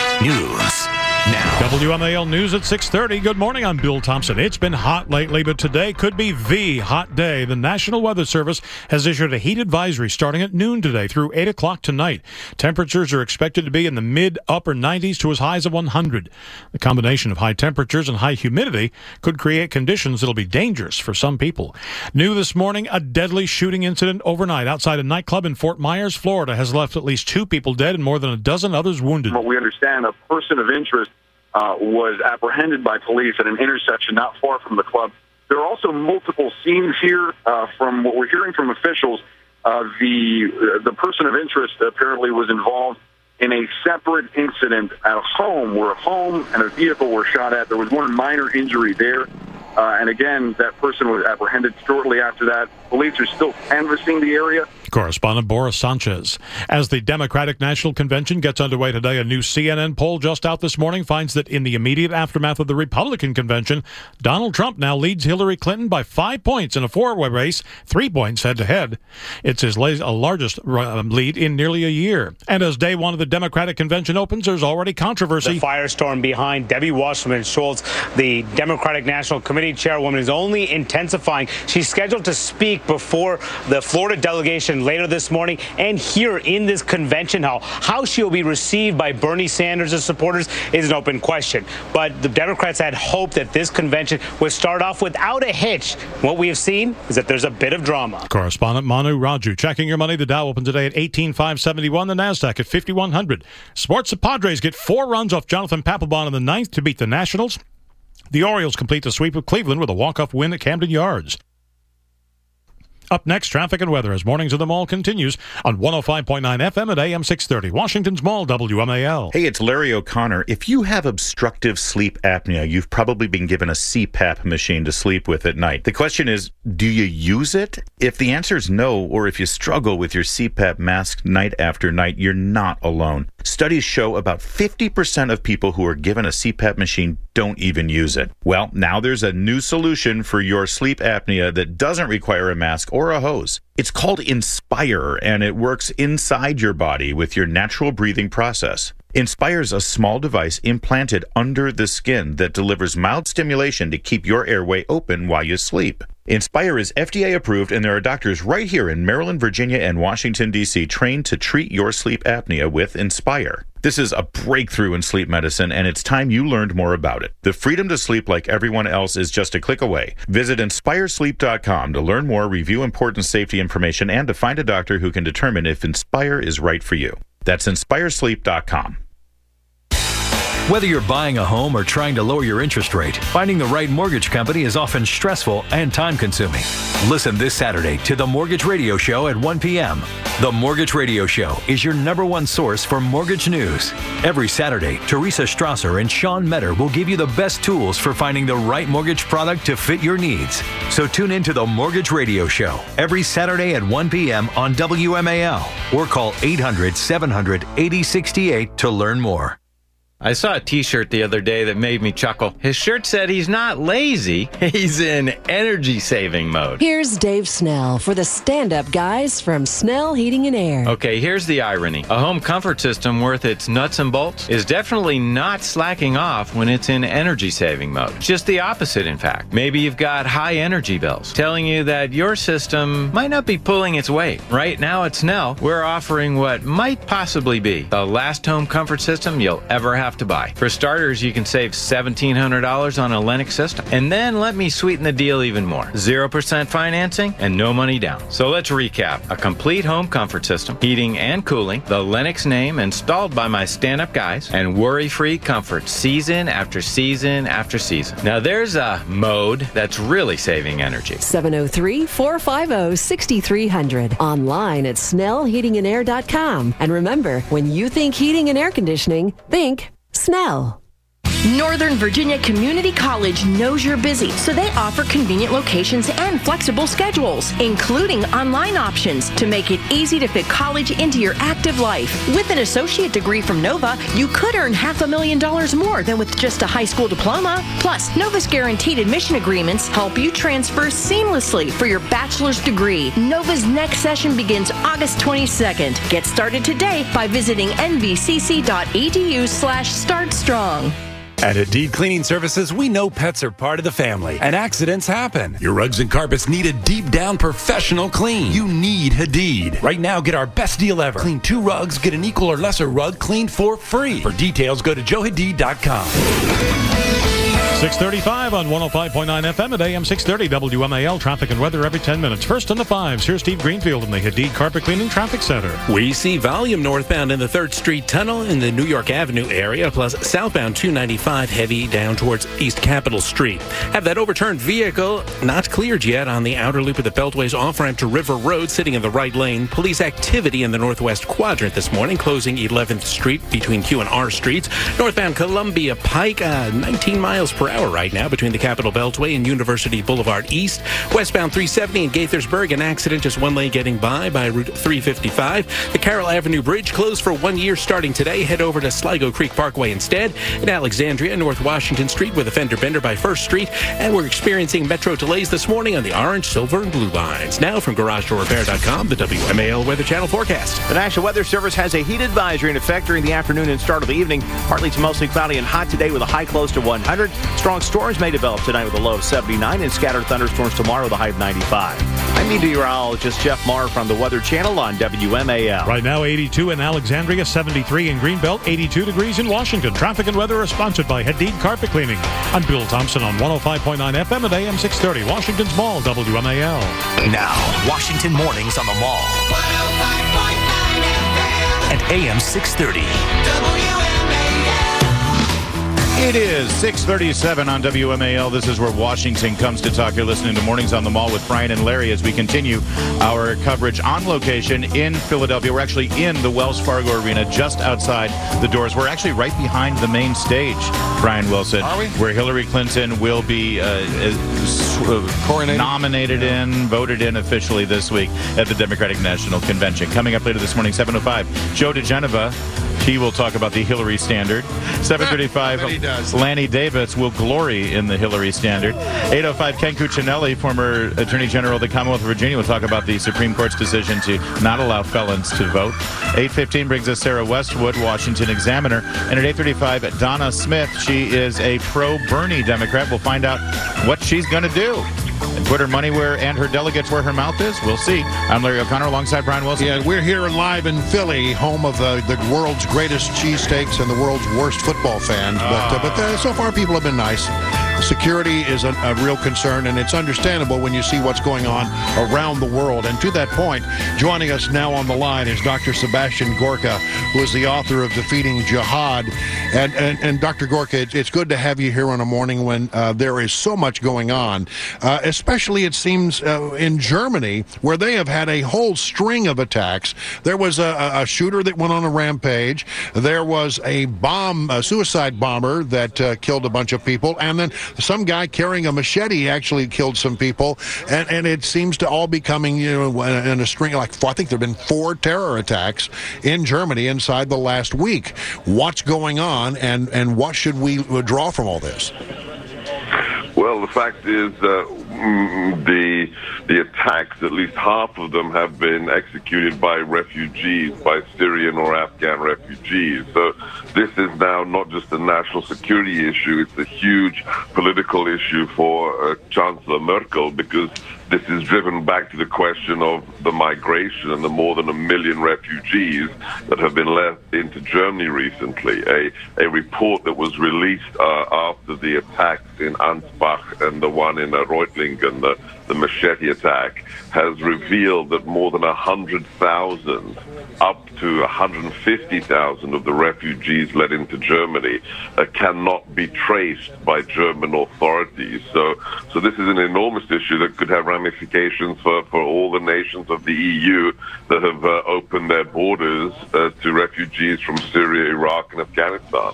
News now. W M A L News at six thirty. Good morning, I'm Bill Thompson. It's been hot lately, but today could be the hot day. The National Weather Service has issued a heat advisory starting at noon today through eight o'clock tonight. Temperatures are expected to be in the mid-upper nineties to as high as one hundred. The combination of high temperatures and high humidity could create conditions that will be dangerous for some people. New this morning, a deadly shooting incident overnight outside a nightclub in Fort Myers, Florida, has left at least two people dead and more than a dozen others wounded. What we understand, a person of interest Uh, was apprehended by police at an intersection not far from the club. There are also multiple scenes here. Uh, from what we're hearing from officials, uh, the uh, the person of interest apparently was involved in a separate incident at a home where a home and a vehicle were shot at. There was one minor injury there. Uh, and again, that person was apprehended shortly after that. Police are still canvassing the area. Correspondent Boris Sanchez. As the Democratic National Convention gets underway today, a new C N N poll just out this morning finds that in the immediate aftermath of the Republican convention, Donald Trump now leads Hillary Clinton by five points in a four-way race, three points head-to-head. It's his largest lead in nearly a year. And as day one of the Democratic convention opens, there's already controversy. The firestorm behind Debbie Wasserman Schultz, the Democratic National Committee chairwoman, is only intensifying. She's scheduled to speak before the Florida delegation later this morning and here in this convention hall. How she'll be received by Bernie Sanders' supporters is an open question. But the Democrats had hoped that this convention would start off without a hitch. What we have seen is that there's a bit of drama. Correspondent Manu Raju checking your money. The Dow opened today at eighteen five seventy-one. The NASDAQ at fifty-one hundred. Sports, the Padres get four runs off Jonathan Papelbon in the ninth to beat the Nationals. The Orioles complete the sweep of Cleveland with a walk-off win at Camden Yards. Up next, traffic and weather as Mornings of the Mall continues on one oh five point nine F M at A M six thirty. Washington's Mall, W M A L. Hey, it's Larry O'Connor. If you have obstructive sleep apnea, you've probably been given a C PAP machine to sleep with at night. The question is, do you use it? If the answer is no, or if you struggle with your C PAP mask night after night, you're not alone. Studies show about fifty percent of people who are given a C PAP machine don't even use it. Well, now there's a new solution for your sleep apnea that doesn't require a mask or a hose. It's called Inspire, and it works inside your body with your natural breathing process. Inspire's a small device implanted under the skin that delivers mild stimulation to keep your airway open while you sleep. Inspire is F D A approved, and there are doctors right here in Maryland, Virginia, and Washington, D C trained to treat your sleep apnea with Inspire. This is a breakthrough in sleep medicine, and it's time you learned more about it. The freedom to sleep like everyone else is just a click away. Visit inspire sleep dot com to learn more, review important safety information, and to find a doctor who can determine if Inspire is right for you. That's inspire sleep dot com. Whether you're buying a home or trying to lower your interest rate, finding the right mortgage company is often stressful and time-consuming. Listen this Saturday to the Mortgage Radio Show at one p.m. The Mortgage Radio Show is your number one source for mortgage news. Every Saturday, Teresa Strasser and Sean Metter will give you the best tools for finding the right mortgage product to fit your needs. So tune in to the Mortgage Radio Show every Saturday at one p.m. on W M A L or call eight hundred, seven hundred, eighty sixty-eight to learn more. I saw a t-shirt the other day that made me chuckle. His shirt said he's not lazy, he's in energy-saving mode. Here's Dave Snell for the stand-up guys from Snell Heating and Air. Okay, here's the irony. A home comfort system worth its nuts and bolts is definitely not slacking off when it's in energy-saving mode. Just the opposite, in fact. Maybe you've got high energy bills telling you that your system might not be pulling its weight. Right now at Snell, we're offering what might possibly be the last home comfort system you'll ever have to buy. For starters, you can save seventeen hundred dollars on a Lennox system. And then let me sweeten the deal even more. zero percent financing and no money down. So let's recap. A complete home comfort system, heating and cooling, the Lennox name installed by my stand-up guys, and worry-free comfort season after season after season. Now there's a mode that's really saving energy. seven oh three, four five oh, six three hundred. Online at snell heating and air dot com. And remember, when you think heating and air conditioning, think Snell. Northern Virginia Community College knows you're busy, so they offer convenient locations and flexible schedules, including online options to make it easy to fit college into your active life. With an associate degree from Nova, you could earn half a million dollars more than with just a high school diploma. Plus, Nova's guaranteed admission agreements help you transfer seamlessly for your bachelor's degree. Nova's next session begins August twenty-second. Get started today by visiting n v c c dot e d u slash start strong. At Hadid Cleaning Services, we know pets are part of the family, and accidents happen. Your rugs and carpets need a deep-down professional clean. You need Hadid. Right now, get our best deal ever. Clean two rugs, get an equal or lesser rug cleaned for free. For details, go to joe hadid dot com. six thirty-five on one oh five point nine F M at A M six thirty W M A L. Traffic and weather every ten minutes. First on the fives, here's Steve Greenfield in the Hadid Carpet Cleaning Traffic Center. We see volume northbound in the third Street Tunnel in the New York Avenue area, plus southbound two ninety-five heavy down towards East Capitol Street. Have that overturned vehicle not cleared yet on the outer loop of the Beltway's off-ramp to River Road, sitting in the right lane. Police activity in the northwest quadrant this morning, closing eleventh Street between Q and R Streets. Northbound Columbia Pike, uh, nineteen miles per hour right now between the Capitol Beltway and University Boulevard East. Westbound three seventy in Gaithersburg, an accident, just one lane getting by by Route three fifty-five. The Carroll Avenue Bridge closed for one year starting today. Head over to Sligo Creek Parkway instead. In Alexandria, North Washington Street with a fender bender by First Street. And we're experiencing metro delays this morning on the orange, silver, and blue lines. Now from garage door repair dot com, the W M A L Weather Channel forecast. The National Weather Service has a heat advisory in effect during the afternoon and start of the evening. Partly to mostly cloudy and hot today with a high close to one hundred. Strong storms may develop tonight with a low of seventy-nine and scattered thunderstorms tomorrow with a high of ninety-five. I'm meteorologist Jeff Marr from the Weather Channel on W M A L. Right now, eighty-two in Alexandria, seventy-three in Greenbelt, eighty-two degrees in Washington. Traffic and weather are sponsored by Hadid Carpet Cleaning. I'm Bill Thompson on one oh five point nine F M at A M six thirty. Washington's Mall, W M A L. Now, Washington Mornings on the Mall. one oh five point nine F M. At A M six thirty. It is six thirty-seven on W M A L. This is where Washington comes to talk. You're listening to Mornings on the Mall with Brian and Larry as we continue our coverage on location in Philadelphia. We're actually in the Wells Fargo Arena, just outside the doors. We're actually right behind the main stage, Brian Wilson. Are we? Where Hillary Clinton will be uh, uh, nominated in, voted in officially this week at the Democratic National Convention. Coming up later this morning, seven oh five, Joe DeGeneva. He will talk about the Hillary Standard. seven thirty-five, Lanny Davis will glory in the Hillary Standard. eight oh five, Ken Cuccinelli, former Attorney General of the Commonwealth of Virginia, will talk about the Supreme Court's decision to not allow felons to vote. eight fifteen brings us Sarah Westwood, Washington Examiner. And at eight thirty-five, Donna Smith. She is a pro-Bernie Democrat. We'll find out what she's going to do. And put her money where and her delegates where her mouth is. We'll see. I'm Larry O'Connor alongside Brian Wilson. Yeah, we're here live in Philly, home of the, the world's greatest cheesesteaks and the world's worst football fans. But uh, but uh, so far, people have been nice. security is a, a real concern, and it's understandable when you see what's going on around the world. And to that point, joining us now on the line is Doctor Sebastian Gorka, who is the author of Defeating Jihad. And, and, and Doctor Gorka, it's, it's good to have you here on a morning when uh, there is so much going on, uh, especially it seems uh, in Germany, where they have had a whole string of attacks. There was a, a shooter that went on a rampage. There was a bomb, a suicide bomber that uh, killed a bunch of people, and then some guy carrying a machete actually killed some people. And, and it seems to all be coming, you know, in a string. Like I think there have been four terror attacks in Germany inside the last week. What's going on, and, and what should we draw from all this? Well, the fact is that mm, the the attacks, at least half of them, have been executed by refugees, by Syrian or Afghan refugees. So this is now not just a national security issue, it's a huge political issue for uh, Chancellor Merkel, because this is driven back to the question of the migration and the more than a million refugees that have been let into Germany recently. A, a report that was released uh, after the attacks in Ansbach and the one in uh, Reutlingen, the, the machete attack, has revealed that more than one hundred thousand, up to one hundred fifty thousand of the refugees let into Germany uh, cannot be traced by German authorities. So, so this is an enormous issue that could have ramifications for, for all the nations of the E U that have uh, opened their borders uh, to refugees from Syria, Iraq, and Afghanistan.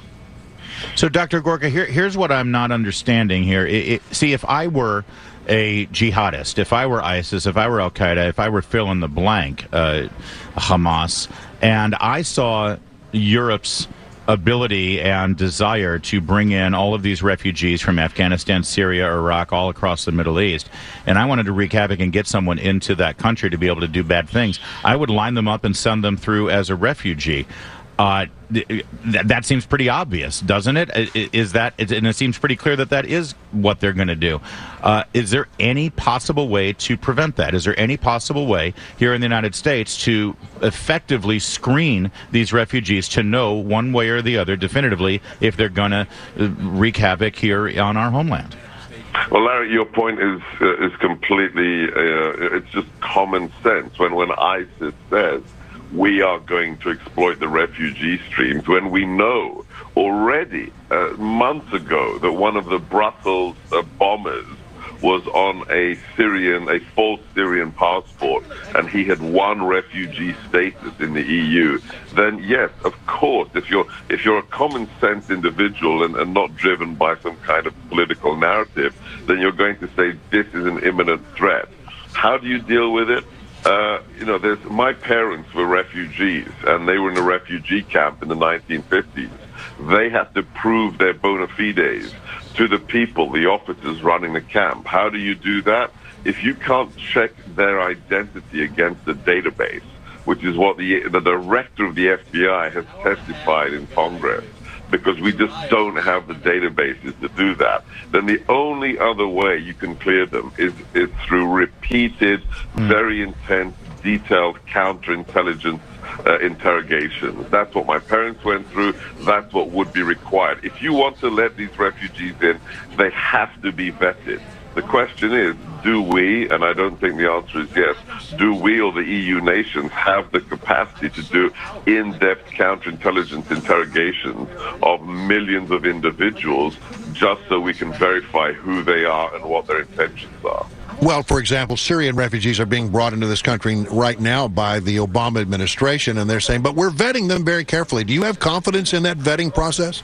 So, Doctor Gorka, here, here's what I'm not understanding here. It, it, see, if I were a jihadist, if I were ISIS, if I were Al-Qaeda, if I were fill in the blank, uh, Hamas, and I saw Europe's ability and desire to bring in all of these refugees from Afghanistan, Syria, Iraq, all across the Middle East, and I wanted to wreak havoc and get someone into that country to be able to do bad things, I would line them up and send them through as a refugee. Uh, th- that seems pretty obvious, doesn't it? Is that, and it seems pretty clear that that is what they're going to do. Uh, is there any possible way to prevent that? Is there any possible way here in the United States to effectively screen these refugees to know one way or the other definitively if they're going to wreak havoc here on our homeland? Well, Larry, your point is uh, is completely, uh, it's just common sense. When, when ISIS says, we are going to exploit the refugee streams, when we know already uh, months ago that one of the Brussels uh, bombers was on a Syrian, a false Syrian passport, and he had won refugee status in the E U, then yes, of course, if you're if you're a common sense individual and, and not driven by some kind of political narrative, then you're going to say this is an imminent threat. How do you deal with it? Uh, you know, there's, my parents were refugees, and they were in a refugee camp in the nineteen fifties. They had to prove their bona fides to the people, the officers running the camp. How do you do that? If you can't check their identity against the database, which is what the, the director of the F B I has testified in Congress, because we just don't have the databases to do that, then the only other way you can clear them is, is through repeated, mm. very intense, detailed counterintelligence uh, interrogations. That's what my parents went through. That's what would be required. If you want to let these refugees in, they have to be vetted. The question is, do we, and I don't think the answer is yes, do we or the E U nations have the capacity to do in-depth counterintelligence interrogations of millions of individuals just so we can verify who they are and what their intentions are? Well, for example, Syrian refugees are being brought into this country right now by the Obama administration, and they're saying, but we're vetting them very carefully. Do you have confidence in that vetting process?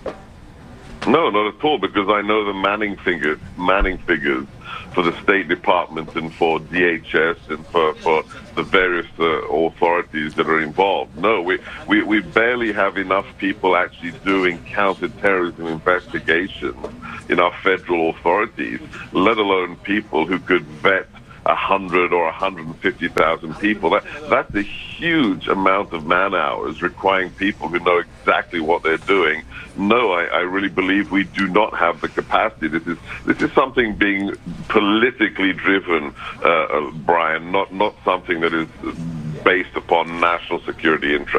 No, not at all, because I know the Manning figures, Manning figures for the State Department and for D H S and for, for the various uh, authorities that are involved. No, we, we, we barely have enough people actually doing counterterrorism investigations in our federal authorities, let alone people who could vet a hundred or a hundred and fifty thousand people. That that's a huge amount of man hours requiring people who know exactly what they're doing. No, I, I really believe we do not have the capacity. This is this is something being politically driven, uh, uh, Brian, not not something that is based upon national security interests.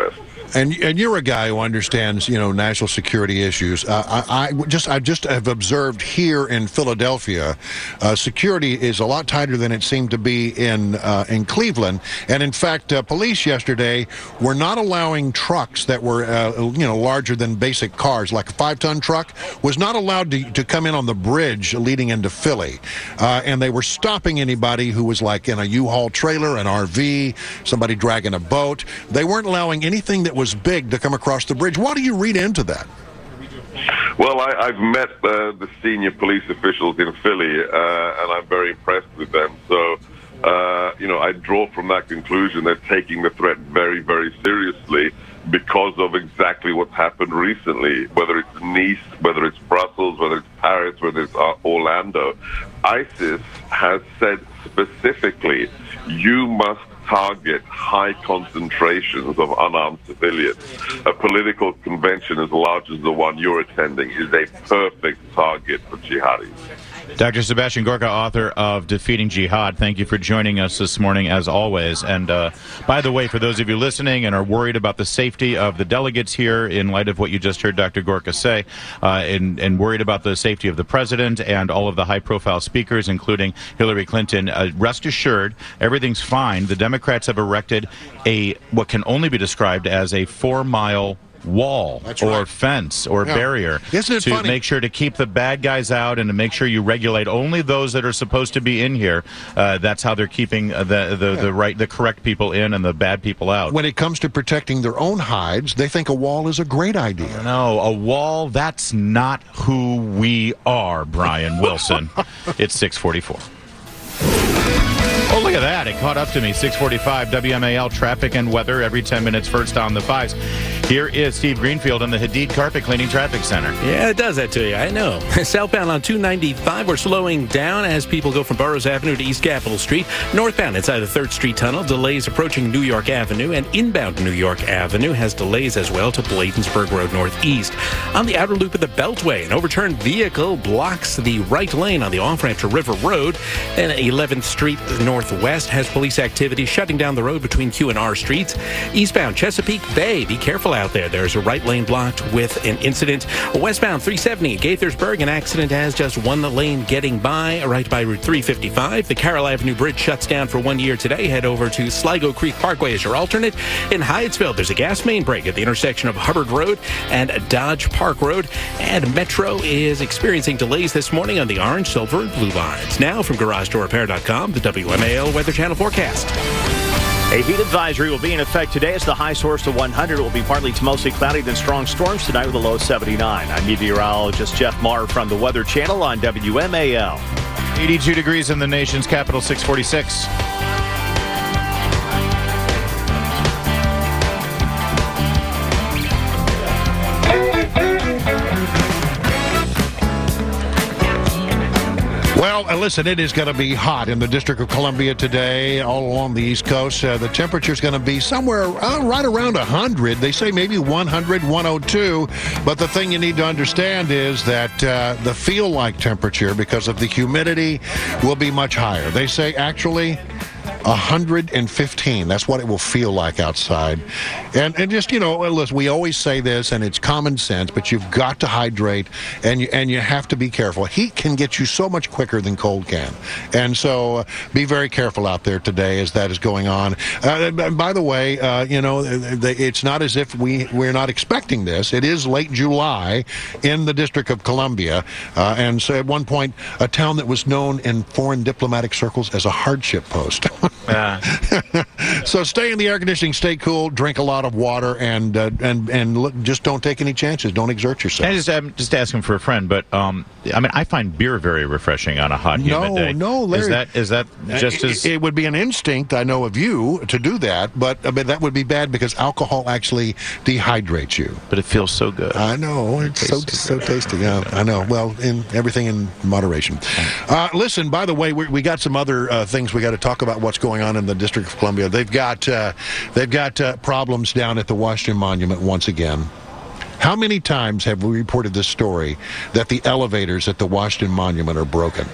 And and you're a guy who understands, you know, national security issues. Uh, I, I just I just have observed here in Philadelphia, uh, security is a lot tighter than it seemed to be in uh, in Cleveland. And in fact, uh, police yesterday were not allowing trucks that were uh, you know larger than basic cars, like a five-ton truck, was not allowed to to come in on the bridge leading into Philly. Uh, and they were stopping anybody who was like in a U-Haul trailer, an R V, somebody dragging a boat. They weren't allowing anything that was was big to come across the bridge. What do you read into that? Well, I, I've met uh, the senior police officials in Philly, uh, and I'm very impressed with them. So, uh, you know, I draw from that conclusion they're taking the threat very, very seriously because of exactly what's happened recently, whether it's Nice, whether it's Brussels, whether it's Paris, whether it's uh, Orlando. ISIS has said specifically, you must target high concentrations of unarmed civilians. A political convention as large as the one you're attending is a perfect target for jihadis. Doctor Sebastian Gorka, author of Defeating Jihad, thank you for joining us this morning, as always. And uh, by the way, for those of you listening and are worried about the safety of the delegates here in light of what you just heard Doctor Gorka say, uh, and, and worried about the safety of the president and all of the high-profile speakers, including Hillary Clinton, uh, rest assured, everything's fine. The Democrats have erected a what can only be described as a four-mile wall That's or right. fence or Yeah. barrier Isn't it to funny? make sure to keep the bad guys out and to make sure you regulate only those that are supposed to be in here. Uh, that's how they're keeping uh, the the, Yeah. the right the correct people in and the bad people out. When it comes to protecting their own hides, they think a wall is a great idea. No, a wall, that's not who we are, Brian Wilson. It's six forty-four. Oh, look at that. It caught up to me. six forty-five W M A L traffic and weather every ten minutes first on the fives. Here is Steve Greenfield in the Hadid Carpet Cleaning Traffic Center. Yeah, it does that to you. I know. Southbound on two ninety-five, we're slowing down as people go from Burroughs Avenue to East Capitol Street. Northbound inside the third Street Tunnel, delays approaching New York Avenue, and inbound New York Avenue has delays as well to Bladensburg Road Northeast. On the outer loop of the Beltway, an overturned vehicle blocks the right lane on the off-ramp to River Road. And eleventh Street Northwest has police activity shutting down the road between Q and R Streets. Eastbound Chesapeake Bay, be careful out there. There's a right lane blocked with an incident. Westbound three seventy, Gaithersburg, an accident has just one lane getting by right by Route three fifty-five. The Carroll Avenue Bridge shuts down for one year today. Head over to Sligo Creek Parkway as your alternate. In Hyattsville, there's a gas main break at the intersection of Hubbard Road and Dodge Park Road. And Metro is experiencing delays this morning on the orange, silver, and blue lines. Now from Garage Door Repair dot com, the W M A L Weather Channel forecast. A heat advisory will be in effect today as the high soars to one hundred. It will be partly to mostly cloudy, then strong storms tonight with a low seventy-nine. I'm meteorologist Jeff Marr from the Weather Channel on W M A L. eighty-two degrees in the nation's capital, six forty-six. Well, uh, listen, it is going to be hot in the District of Columbia today, all along the East Coast. Uh, the temperature is going to be somewhere uh, right around one hundred. They say maybe one hundred, one oh two. But the thing you need to understand is that uh, the feel-like temperature, because of the humidity, will be much higher. They say actually one hundred fifteen. That's what it will feel like outside. And and just, you know, listen, we always say this, and it's common sense, but you've got to hydrate, and you, and you have to be careful. Heat can get you so much quicker than cold can. And so uh, be very careful out there today as that is going on. Uh, by the way, uh, you know, it's not as if we, we're not expecting this. It is late July in the District of Columbia. Uh, and so at one point, a town that was known in foreign diplomatic circles as a hardship post. Yeah. So stay in the air conditioning, stay cool, drink a lot of water, and uh, and and look, just don't take any chances. Don't exert yourself. I just, I'm just asking for a friend, but um, I mean, I find beer very refreshing on a hot, humid no, day. No, Larry. Is that is that just it, as it would be an instinct, I know, of you to do that, but I mean, that would be bad because alcohol actually dehydrates you. But it feels so good. I know, it's so so tasty. Yeah, I know. Well, in everything in moderation. Uh, listen, by the way, we, we got some other uh, things we got to talk about. What's going on in the District of Columbia? They've got uh, they've got uh, problems down at the Washington Monument once again. How many times have we reported this story that the elevators at the Washington Monument are broken?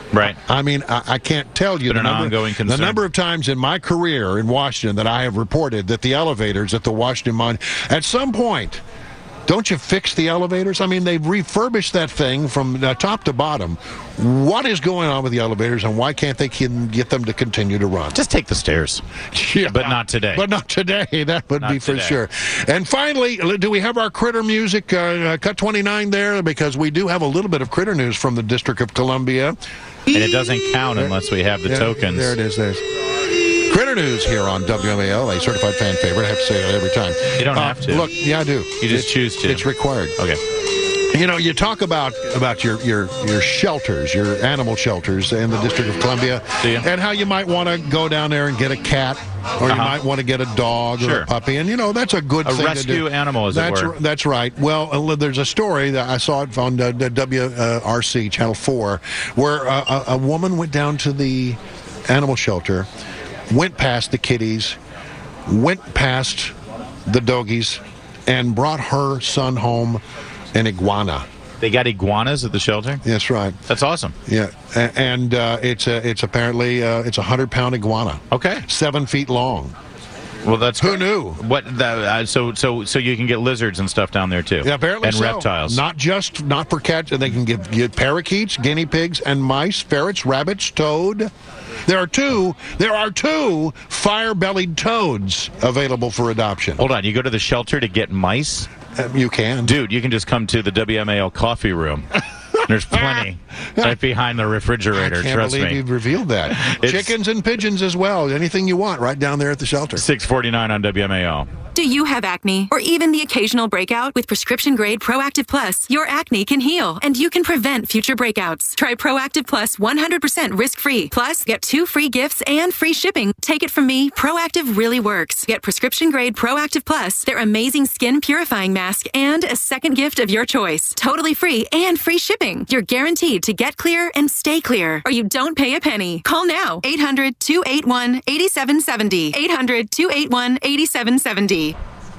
Right. I mean, I, I can't tell you Been the an number, ongoing the concern. number of times in my career in Washington that I have reported that the elevators at the Washington Monument, at some point, don't you fix the elevators? I mean, they've refurbished that thing from uh, top to bottom. What is going on with the elevators, and why can't they can get them to continue to run? Just take the stairs. Yeah, but not today. But not today. That would Not be for today. sure. And finally, do we have our critter music, uh, uh, cut twenty-nine there? Because we do have a little bit of critter news from the District of Columbia. And it doesn't count unless we have the Yeah, tokens. There it is. There's critter news here on W M A L, a certified fan favorite. I have to say that every time. You don't Uh, have to. Look, yeah, I do. You just It's- choose to. It's required. Okay. You know, you talk about about your your your shelters, your animal shelters in the District of Columbia, and how you might want to go down there and get a cat, or you Uh-huh. might want to get a dog or Sure. a puppy, and you know that's a good A thing rescue to do. animal, as it that's were. r- That's right. Well, uh, there's a story that I saw it on uh, the W R C Channel Four, where uh, a, a woman went down to the animal shelter, went past the kitties, went past the doggies, and brought her son home an iguana. They got iguanas at the shelter? That's right. That's awesome. Yeah, A- and uh, it's a, it's apparently uh, it's a hundred pound iguana. Okay, seven feet long. Well, that's who knew. What? The, uh, so so so you can get lizards and stuff down there too. Yeah, apparently and so. reptiles. Not just not for cats. They can get, get parakeets, guinea pigs, and mice, ferrets, rabbits, toad. There are two. There are two fire-bellied toads available for adoption. Hold on. You go to the shelter to get mice? Uh, you can, dude. You can just come to the W M A L coffee room. There's plenty right behind the refrigerator. I can't Trust believe me. you've revealed that. It's- Chickens and pigeons as well. Anything you want, right down there at the shelter. six forty-nine on W M A L. Do you have acne or even the occasional breakout? With prescription grade Proactive Plus, your acne can heal and you can prevent future breakouts. Try Proactive Plus one hundred percent risk-free. Plus, get two free gifts and free shipping. Take it from me, Proactive really works. Get prescription grade Proactive Plus, their amazing skin purifying mask, and a second gift of your choice. Totally free and free shipping. You're guaranteed to get clear and stay clear, or you don't pay a penny. Call now. eight hundred, two eight one, eight seven seven zero. eight hundred, two eight one, eight seven seven zero.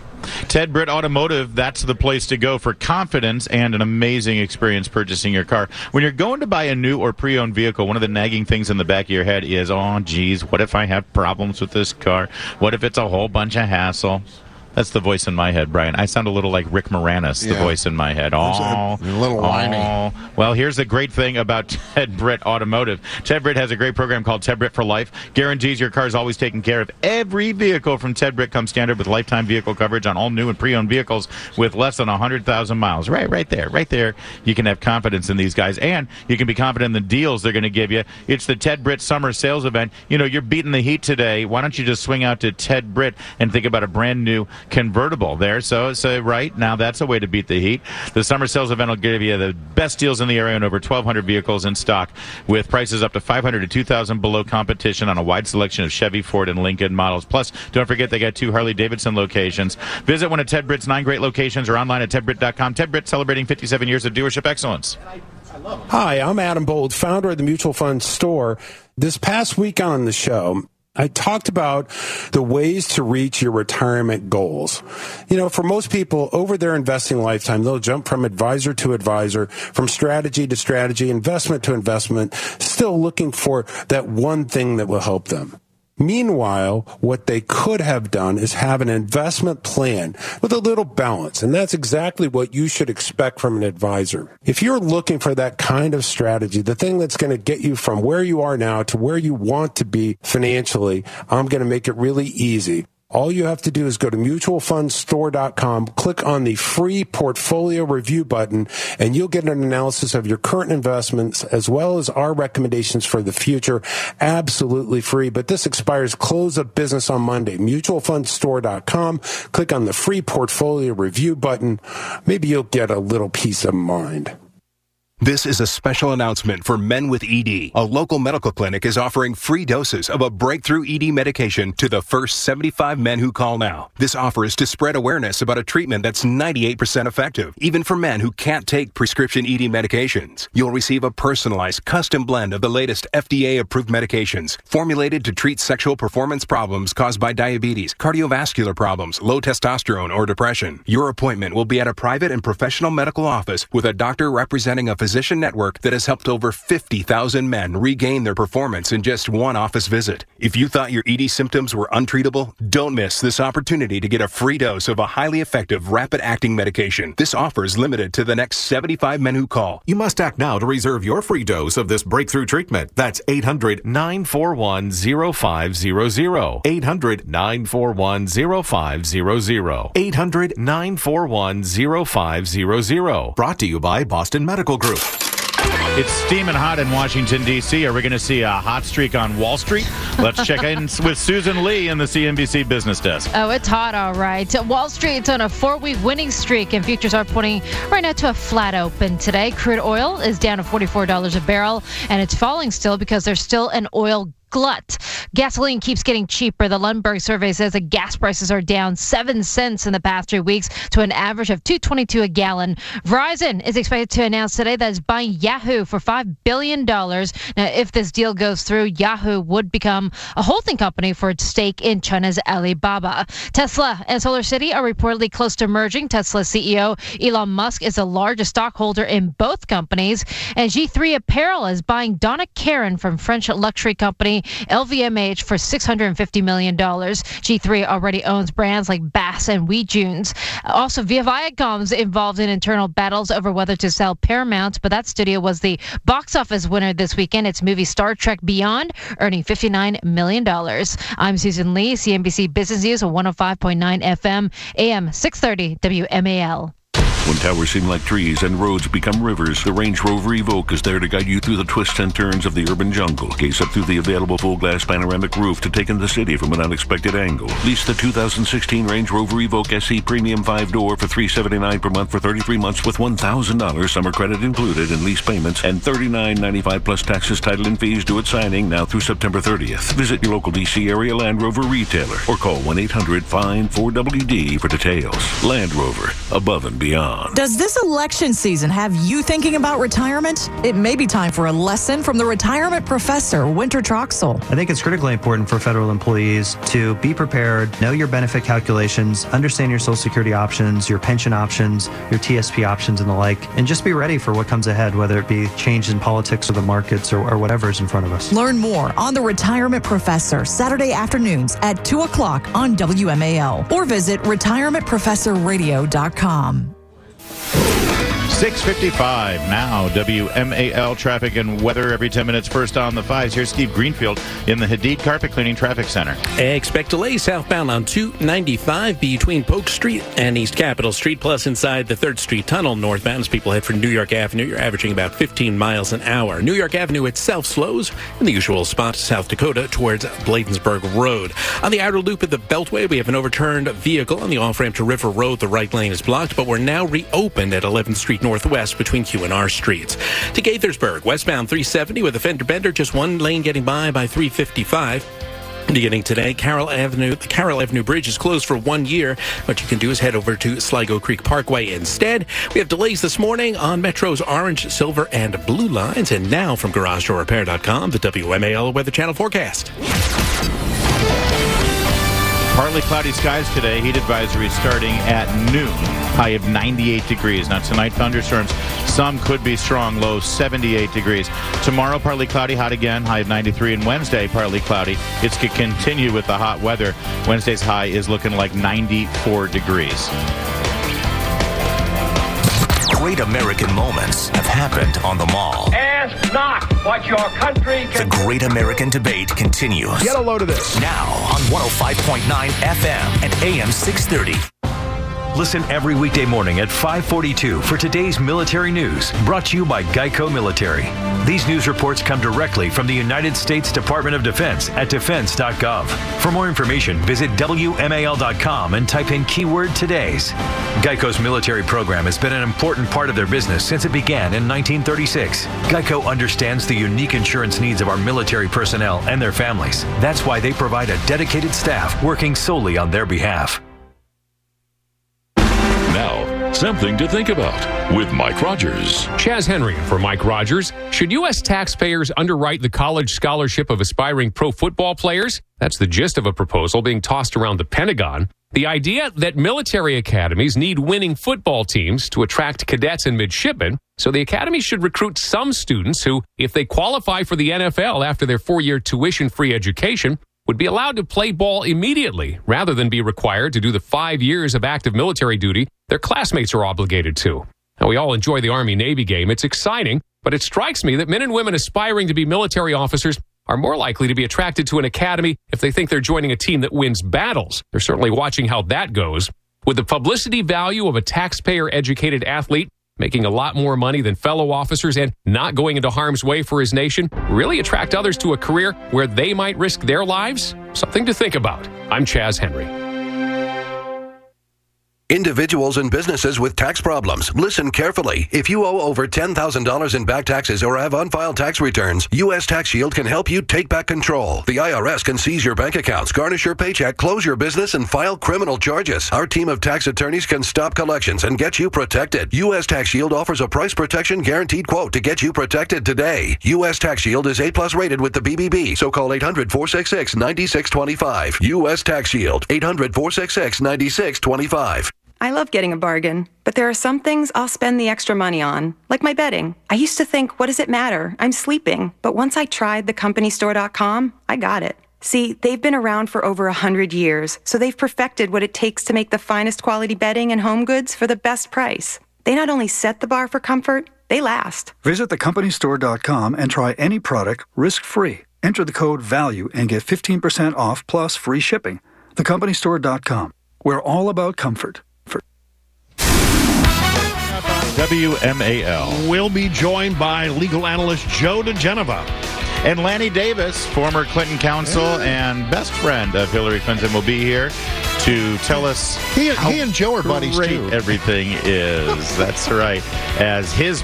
Ted Britt Automotive, that's the place to go for confidence and an amazing experience purchasing your car. When you're going to buy a new or pre-owned vehicle, one of the nagging things in the back of your head is, oh, geez, what if I have problems with this car? What if it's a whole bunch of hassle? That's the voice in my head, Brian. I sound a little like Rick Moranis, the Yeah. voice in my head. Oh, a little whiny. oh. Well, here's the great thing about Ted Britt Automotive. Ted Britt has a great program called Ted Britt for Life. Guarantees your car is always taken care of. Every vehicle from Ted Britt comes standard with lifetime vehicle coverage on all new and pre-owned vehicles with less than one hundred thousand miles. Right, right there, right there. You can have confidence in these guys, and you can be confident in the deals they're going to give you. It's the Ted Britt Summer Sales Event. You know, you're beating the heat today. Why don't you just swing out to Ted Britt and think about a brand new convertible there? So, so right now, that's a way to beat the heat. The Summer Sales Event will give you the best deals in the area on over twelve hundred vehicles in stock, with prices up to five hundred to two thousand below competition on a wide selection of Chevy, Ford, and Lincoln models. Plus, don't forget they got two Harley-Davidson locations. Visit one of Ted Britt's nine great locations or online at ted britt dot com. Ted Britt, celebrating fifty-seven years of dealership excellence. Hi, I'm Adam Bold, founder of the Mutual Fund Store. This past week on the show, I talked about the ways to reach your retirement goals. You know, for most people, over their investing lifetime, they'll jump from advisor to advisor, from strategy to strategy, investment to investment, still looking for that one thing that will help them. Meanwhile, what they could have done is have an investment plan with a little balance, and that's exactly what you should expect from an advisor. If you're looking for that kind of strategy, the thing that's going to get you from where you are now to where you want to be financially, I'm going to make it really easy. All you have to do is go to mutual fund store dot com, click on the free portfolio review button, and you'll get an analysis of your current investments as well as our recommendations for the future. Absolutely free, but this expires close of business on Monday. mutual fund store dot com, click on the free portfolio review button. Maybe you'll get a little peace of mind. This is a special announcement for men with E D. A local medical clinic is offering free doses of a breakthrough E D medication to the first seventy-five men who call now. This offer is to spread awareness about a treatment that's ninety-eight percent effective, even for men who can't take prescription E D medications. You'll receive a personalized custom blend of the latest F D A-approved medications, formulated to treat sexual performance problems caused by diabetes, cardiovascular problems, low testosterone, or depression. Your appointment will be at a private and professional medical office with a doctor representing a physician physician network that has helped over fifty thousand men regain their performance in just one office visit. If you thought your E D symptoms were untreatable, don't miss this opportunity to get a free dose of a highly effective rapid-acting medication. This offer is limited to the next seventy-five men who call. You must act now to reserve your free dose of this breakthrough treatment. That's eight hundred, nine four one, oh five hundred. eight hundred, nine four one, oh five hundred. eight hundred, nine four one, oh five hundred. Brought to you by Boston Medical Group. It's steaming hot in Washington, D C Are we going to see a hot streak on Wall Street? Let's check in with Susan Lee in the C N B C Business Desk. Oh, it's hot, all right. Wall Street's on a four-week winning streak, and futures are pointing right now to a flat open today. Crude oil is down to forty-four dollars a barrel, and it's falling still because there's still an oil glut. Gasoline keeps getting cheaper. The Lundberg survey says that gas prices are down seven cents in the past three weeks to an average of two twenty-two a gallon. Verizon is expected to announce today that it's buying Yahoo for five billion dollars. Now, if this deal goes through, Yahoo would become a holding company for its stake in China's Alibaba. Tesla and SolarCity are reportedly close to merging. Tesla C E O Elon Musk is the largest stockholder in both companies. And G three Apparel is buying Donna Karan from French luxury company L V M H for six hundred fifty million dollars. G three already owns brands like Bass and Wheat Junes. Also, Viacom's involved in internal battles over whether to sell Paramount, but that studio was the box office winner this weekend. Its movie Star Trek Beyond, earning fifty-nine million dollars. I'm Susan Lee, C N B C Business News on one oh five point nine F M, A M six thirty W M A L. When towers seem like trees and roads become rivers, the Range Rover Evoque is there to guide you through the twists and turns of the urban jungle. Gaze up through the available full-glass panoramic roof to take in the city from an unexpected angle. Lease the two thousand sixteen Range Rover Evoque S E Premium five-door for three hundred seventy-nine dollars per month for thirty-three months with one thousand dollars summer credit included in lease payments and thirty-nine ninety-five plus taxes, title, and fees due at signing now through September thirtieth. Visit your local D C area Land Rover retailer or call one eight hundred find four W D for details. Land Rover, above and beyond. Does this election season have you thinking about retirement? It may be time for a lesson from the retirement professor, Winter Troxel. I think it's critically important for federal employees to be prepared, know your benefit calculations, understand your Social Security options, your pension options, your T S P options, and the like, and just be ready for what comes ahead, whether it be change in politics or the markets or, or whatever is in front of us. Learn more on The Retirement Professor, Saturday afternoons at two o'clock on W M A L, or visit retirement professor radio dot com. six fifty-five now, W M A L traffic and weather every ten minutes. First on the fives. Here's Steve Greenfield in the Hadid Carpet Cleaning Traffic Center. Expect delays southbound on two ninety-five between Polk Street and East Capitol Street, plus inside the third Street Tunnel northbound as people head for New York Avenue. You're averaging about fifteen miles an hour. New York Avenue itself slows in the usual spot, South Dakota, towards Bladensburg Road. On the outer loop of the Beltway, we have an overturned vehicle on the off-ramp to River Road. The right lane is blocked, but we're now reopened at eleventh Street Northwest between Q and R streets. To Gaithersburg, westbound three seventy with a fender bender, just one lane getting by by three fifty-five. Beginning today, Carroll Avenue, the Carroll Avenue Bridge is closed for one year. What you can do is head over to Sligo Creek Parkway instead. We have delays this morning on Metro's orange, silver, and blue lines. And now from Garage Door Repair dot com, the W M A L Weather Channel forecast. Partly cloudy skies today. Heat advisory starting at noon. High of ninety-eight degrees. Now tonight, thunderstorms. Some could be strong. Low seventy-eight degrees. Tomorrow, partly cloudy, hot again. High of ninety-three. And Wednesday, partly cloudy. It's going to continue with the hot weather. Wednesday's high is looking like ninety-four degrees. Great American moments have happened on the Mall. Ask not what your country can. The Great American Debate continues. Get a load of this. Now on one oh five point nine F M and A M six thirty. Listen every weekday morning at five forty-two for today's military news, brought to you by Geico Military. These news reports come directly from the United States Department of Defense at defense dot gov. For more information, visit W M A L dot com and type in keyword today's. Geico's military program has been an important part of their business since it began in nineteen thirty-six. Geico understands the unique insurance needs of our military personnel and their families. That's why they provide a dedicated staff working solely on their behalf. Now, something to think about with Mike Rogers. Chaz Henry for Mike Rogers. Should U S taxpayers underwrite the college scholarship of aspiring pro football players? That's the gist of a proposal being tossed around the Pentagon. The idea that military academies need winning football teams to attract cadets and midshipmen So the academy should recruit some students who, if they qualify for the N F L after their four-year tuition-free education, would be allowed to play ball immediately rather than be required to do the five years of active military duty their classmates are obligated to. Now, we all enjoy the Army-Navy game. It's exciting, but it strikes me that men and women aspiring to be military officers are more likely to be attracted to an academy if they think they're joining a team that wins battles. They're certainly watching how that goes. Would the publicity value of a taxpayer-educated athlete making a lot more money than fellow officers and not going into harm's way for his nation really attract others to a career where they might risk their lives? Something to think about. I'm Chaz Henry. Individuals and businesses with tax problems, listen carefully. If you owe over ten thousand dollars in back taxes or have unfiled tax returns, U S Tax Shield can help you take back control. The I R S can seize your bank accounts, garnish your paycheck, close your business, and file criminal charges. Our team of tax attorneys can stop collections and get you protected. U S Tax Shield offers a price protection guaranteed quote to get you protected today. U S Tax Shield is A plus rated with the B B B, so call eight hundred, four six six, nine six two five. U S Tax Shield, eight hundred, four six six, nine six two five. I love getting a bargain, but there are some things I'll spend the extra money on, like my bedding. I used to think, what does it matter? I'm sleeping. But once I tried the company store dot com, I got it. See, they've been around for over one hundred years, so they've perfected what it takes to make the finest quality bedding and home goods for the best price. They not only set the bar for comfort, they last. Visit the company store dot com and try any product risk-free. Enter the code VALUE and get fifteen percent off plus free shipping. the company store dot com. We're all about comfort. W M A L. We'll be joined by legal analyst Joe DeGenova. And Lanny Davis, former Clinton counsel and best friend of Hillary Clinton, will be here to tell us he, how he and Joe are buddies great too. Everything is. That's right. As his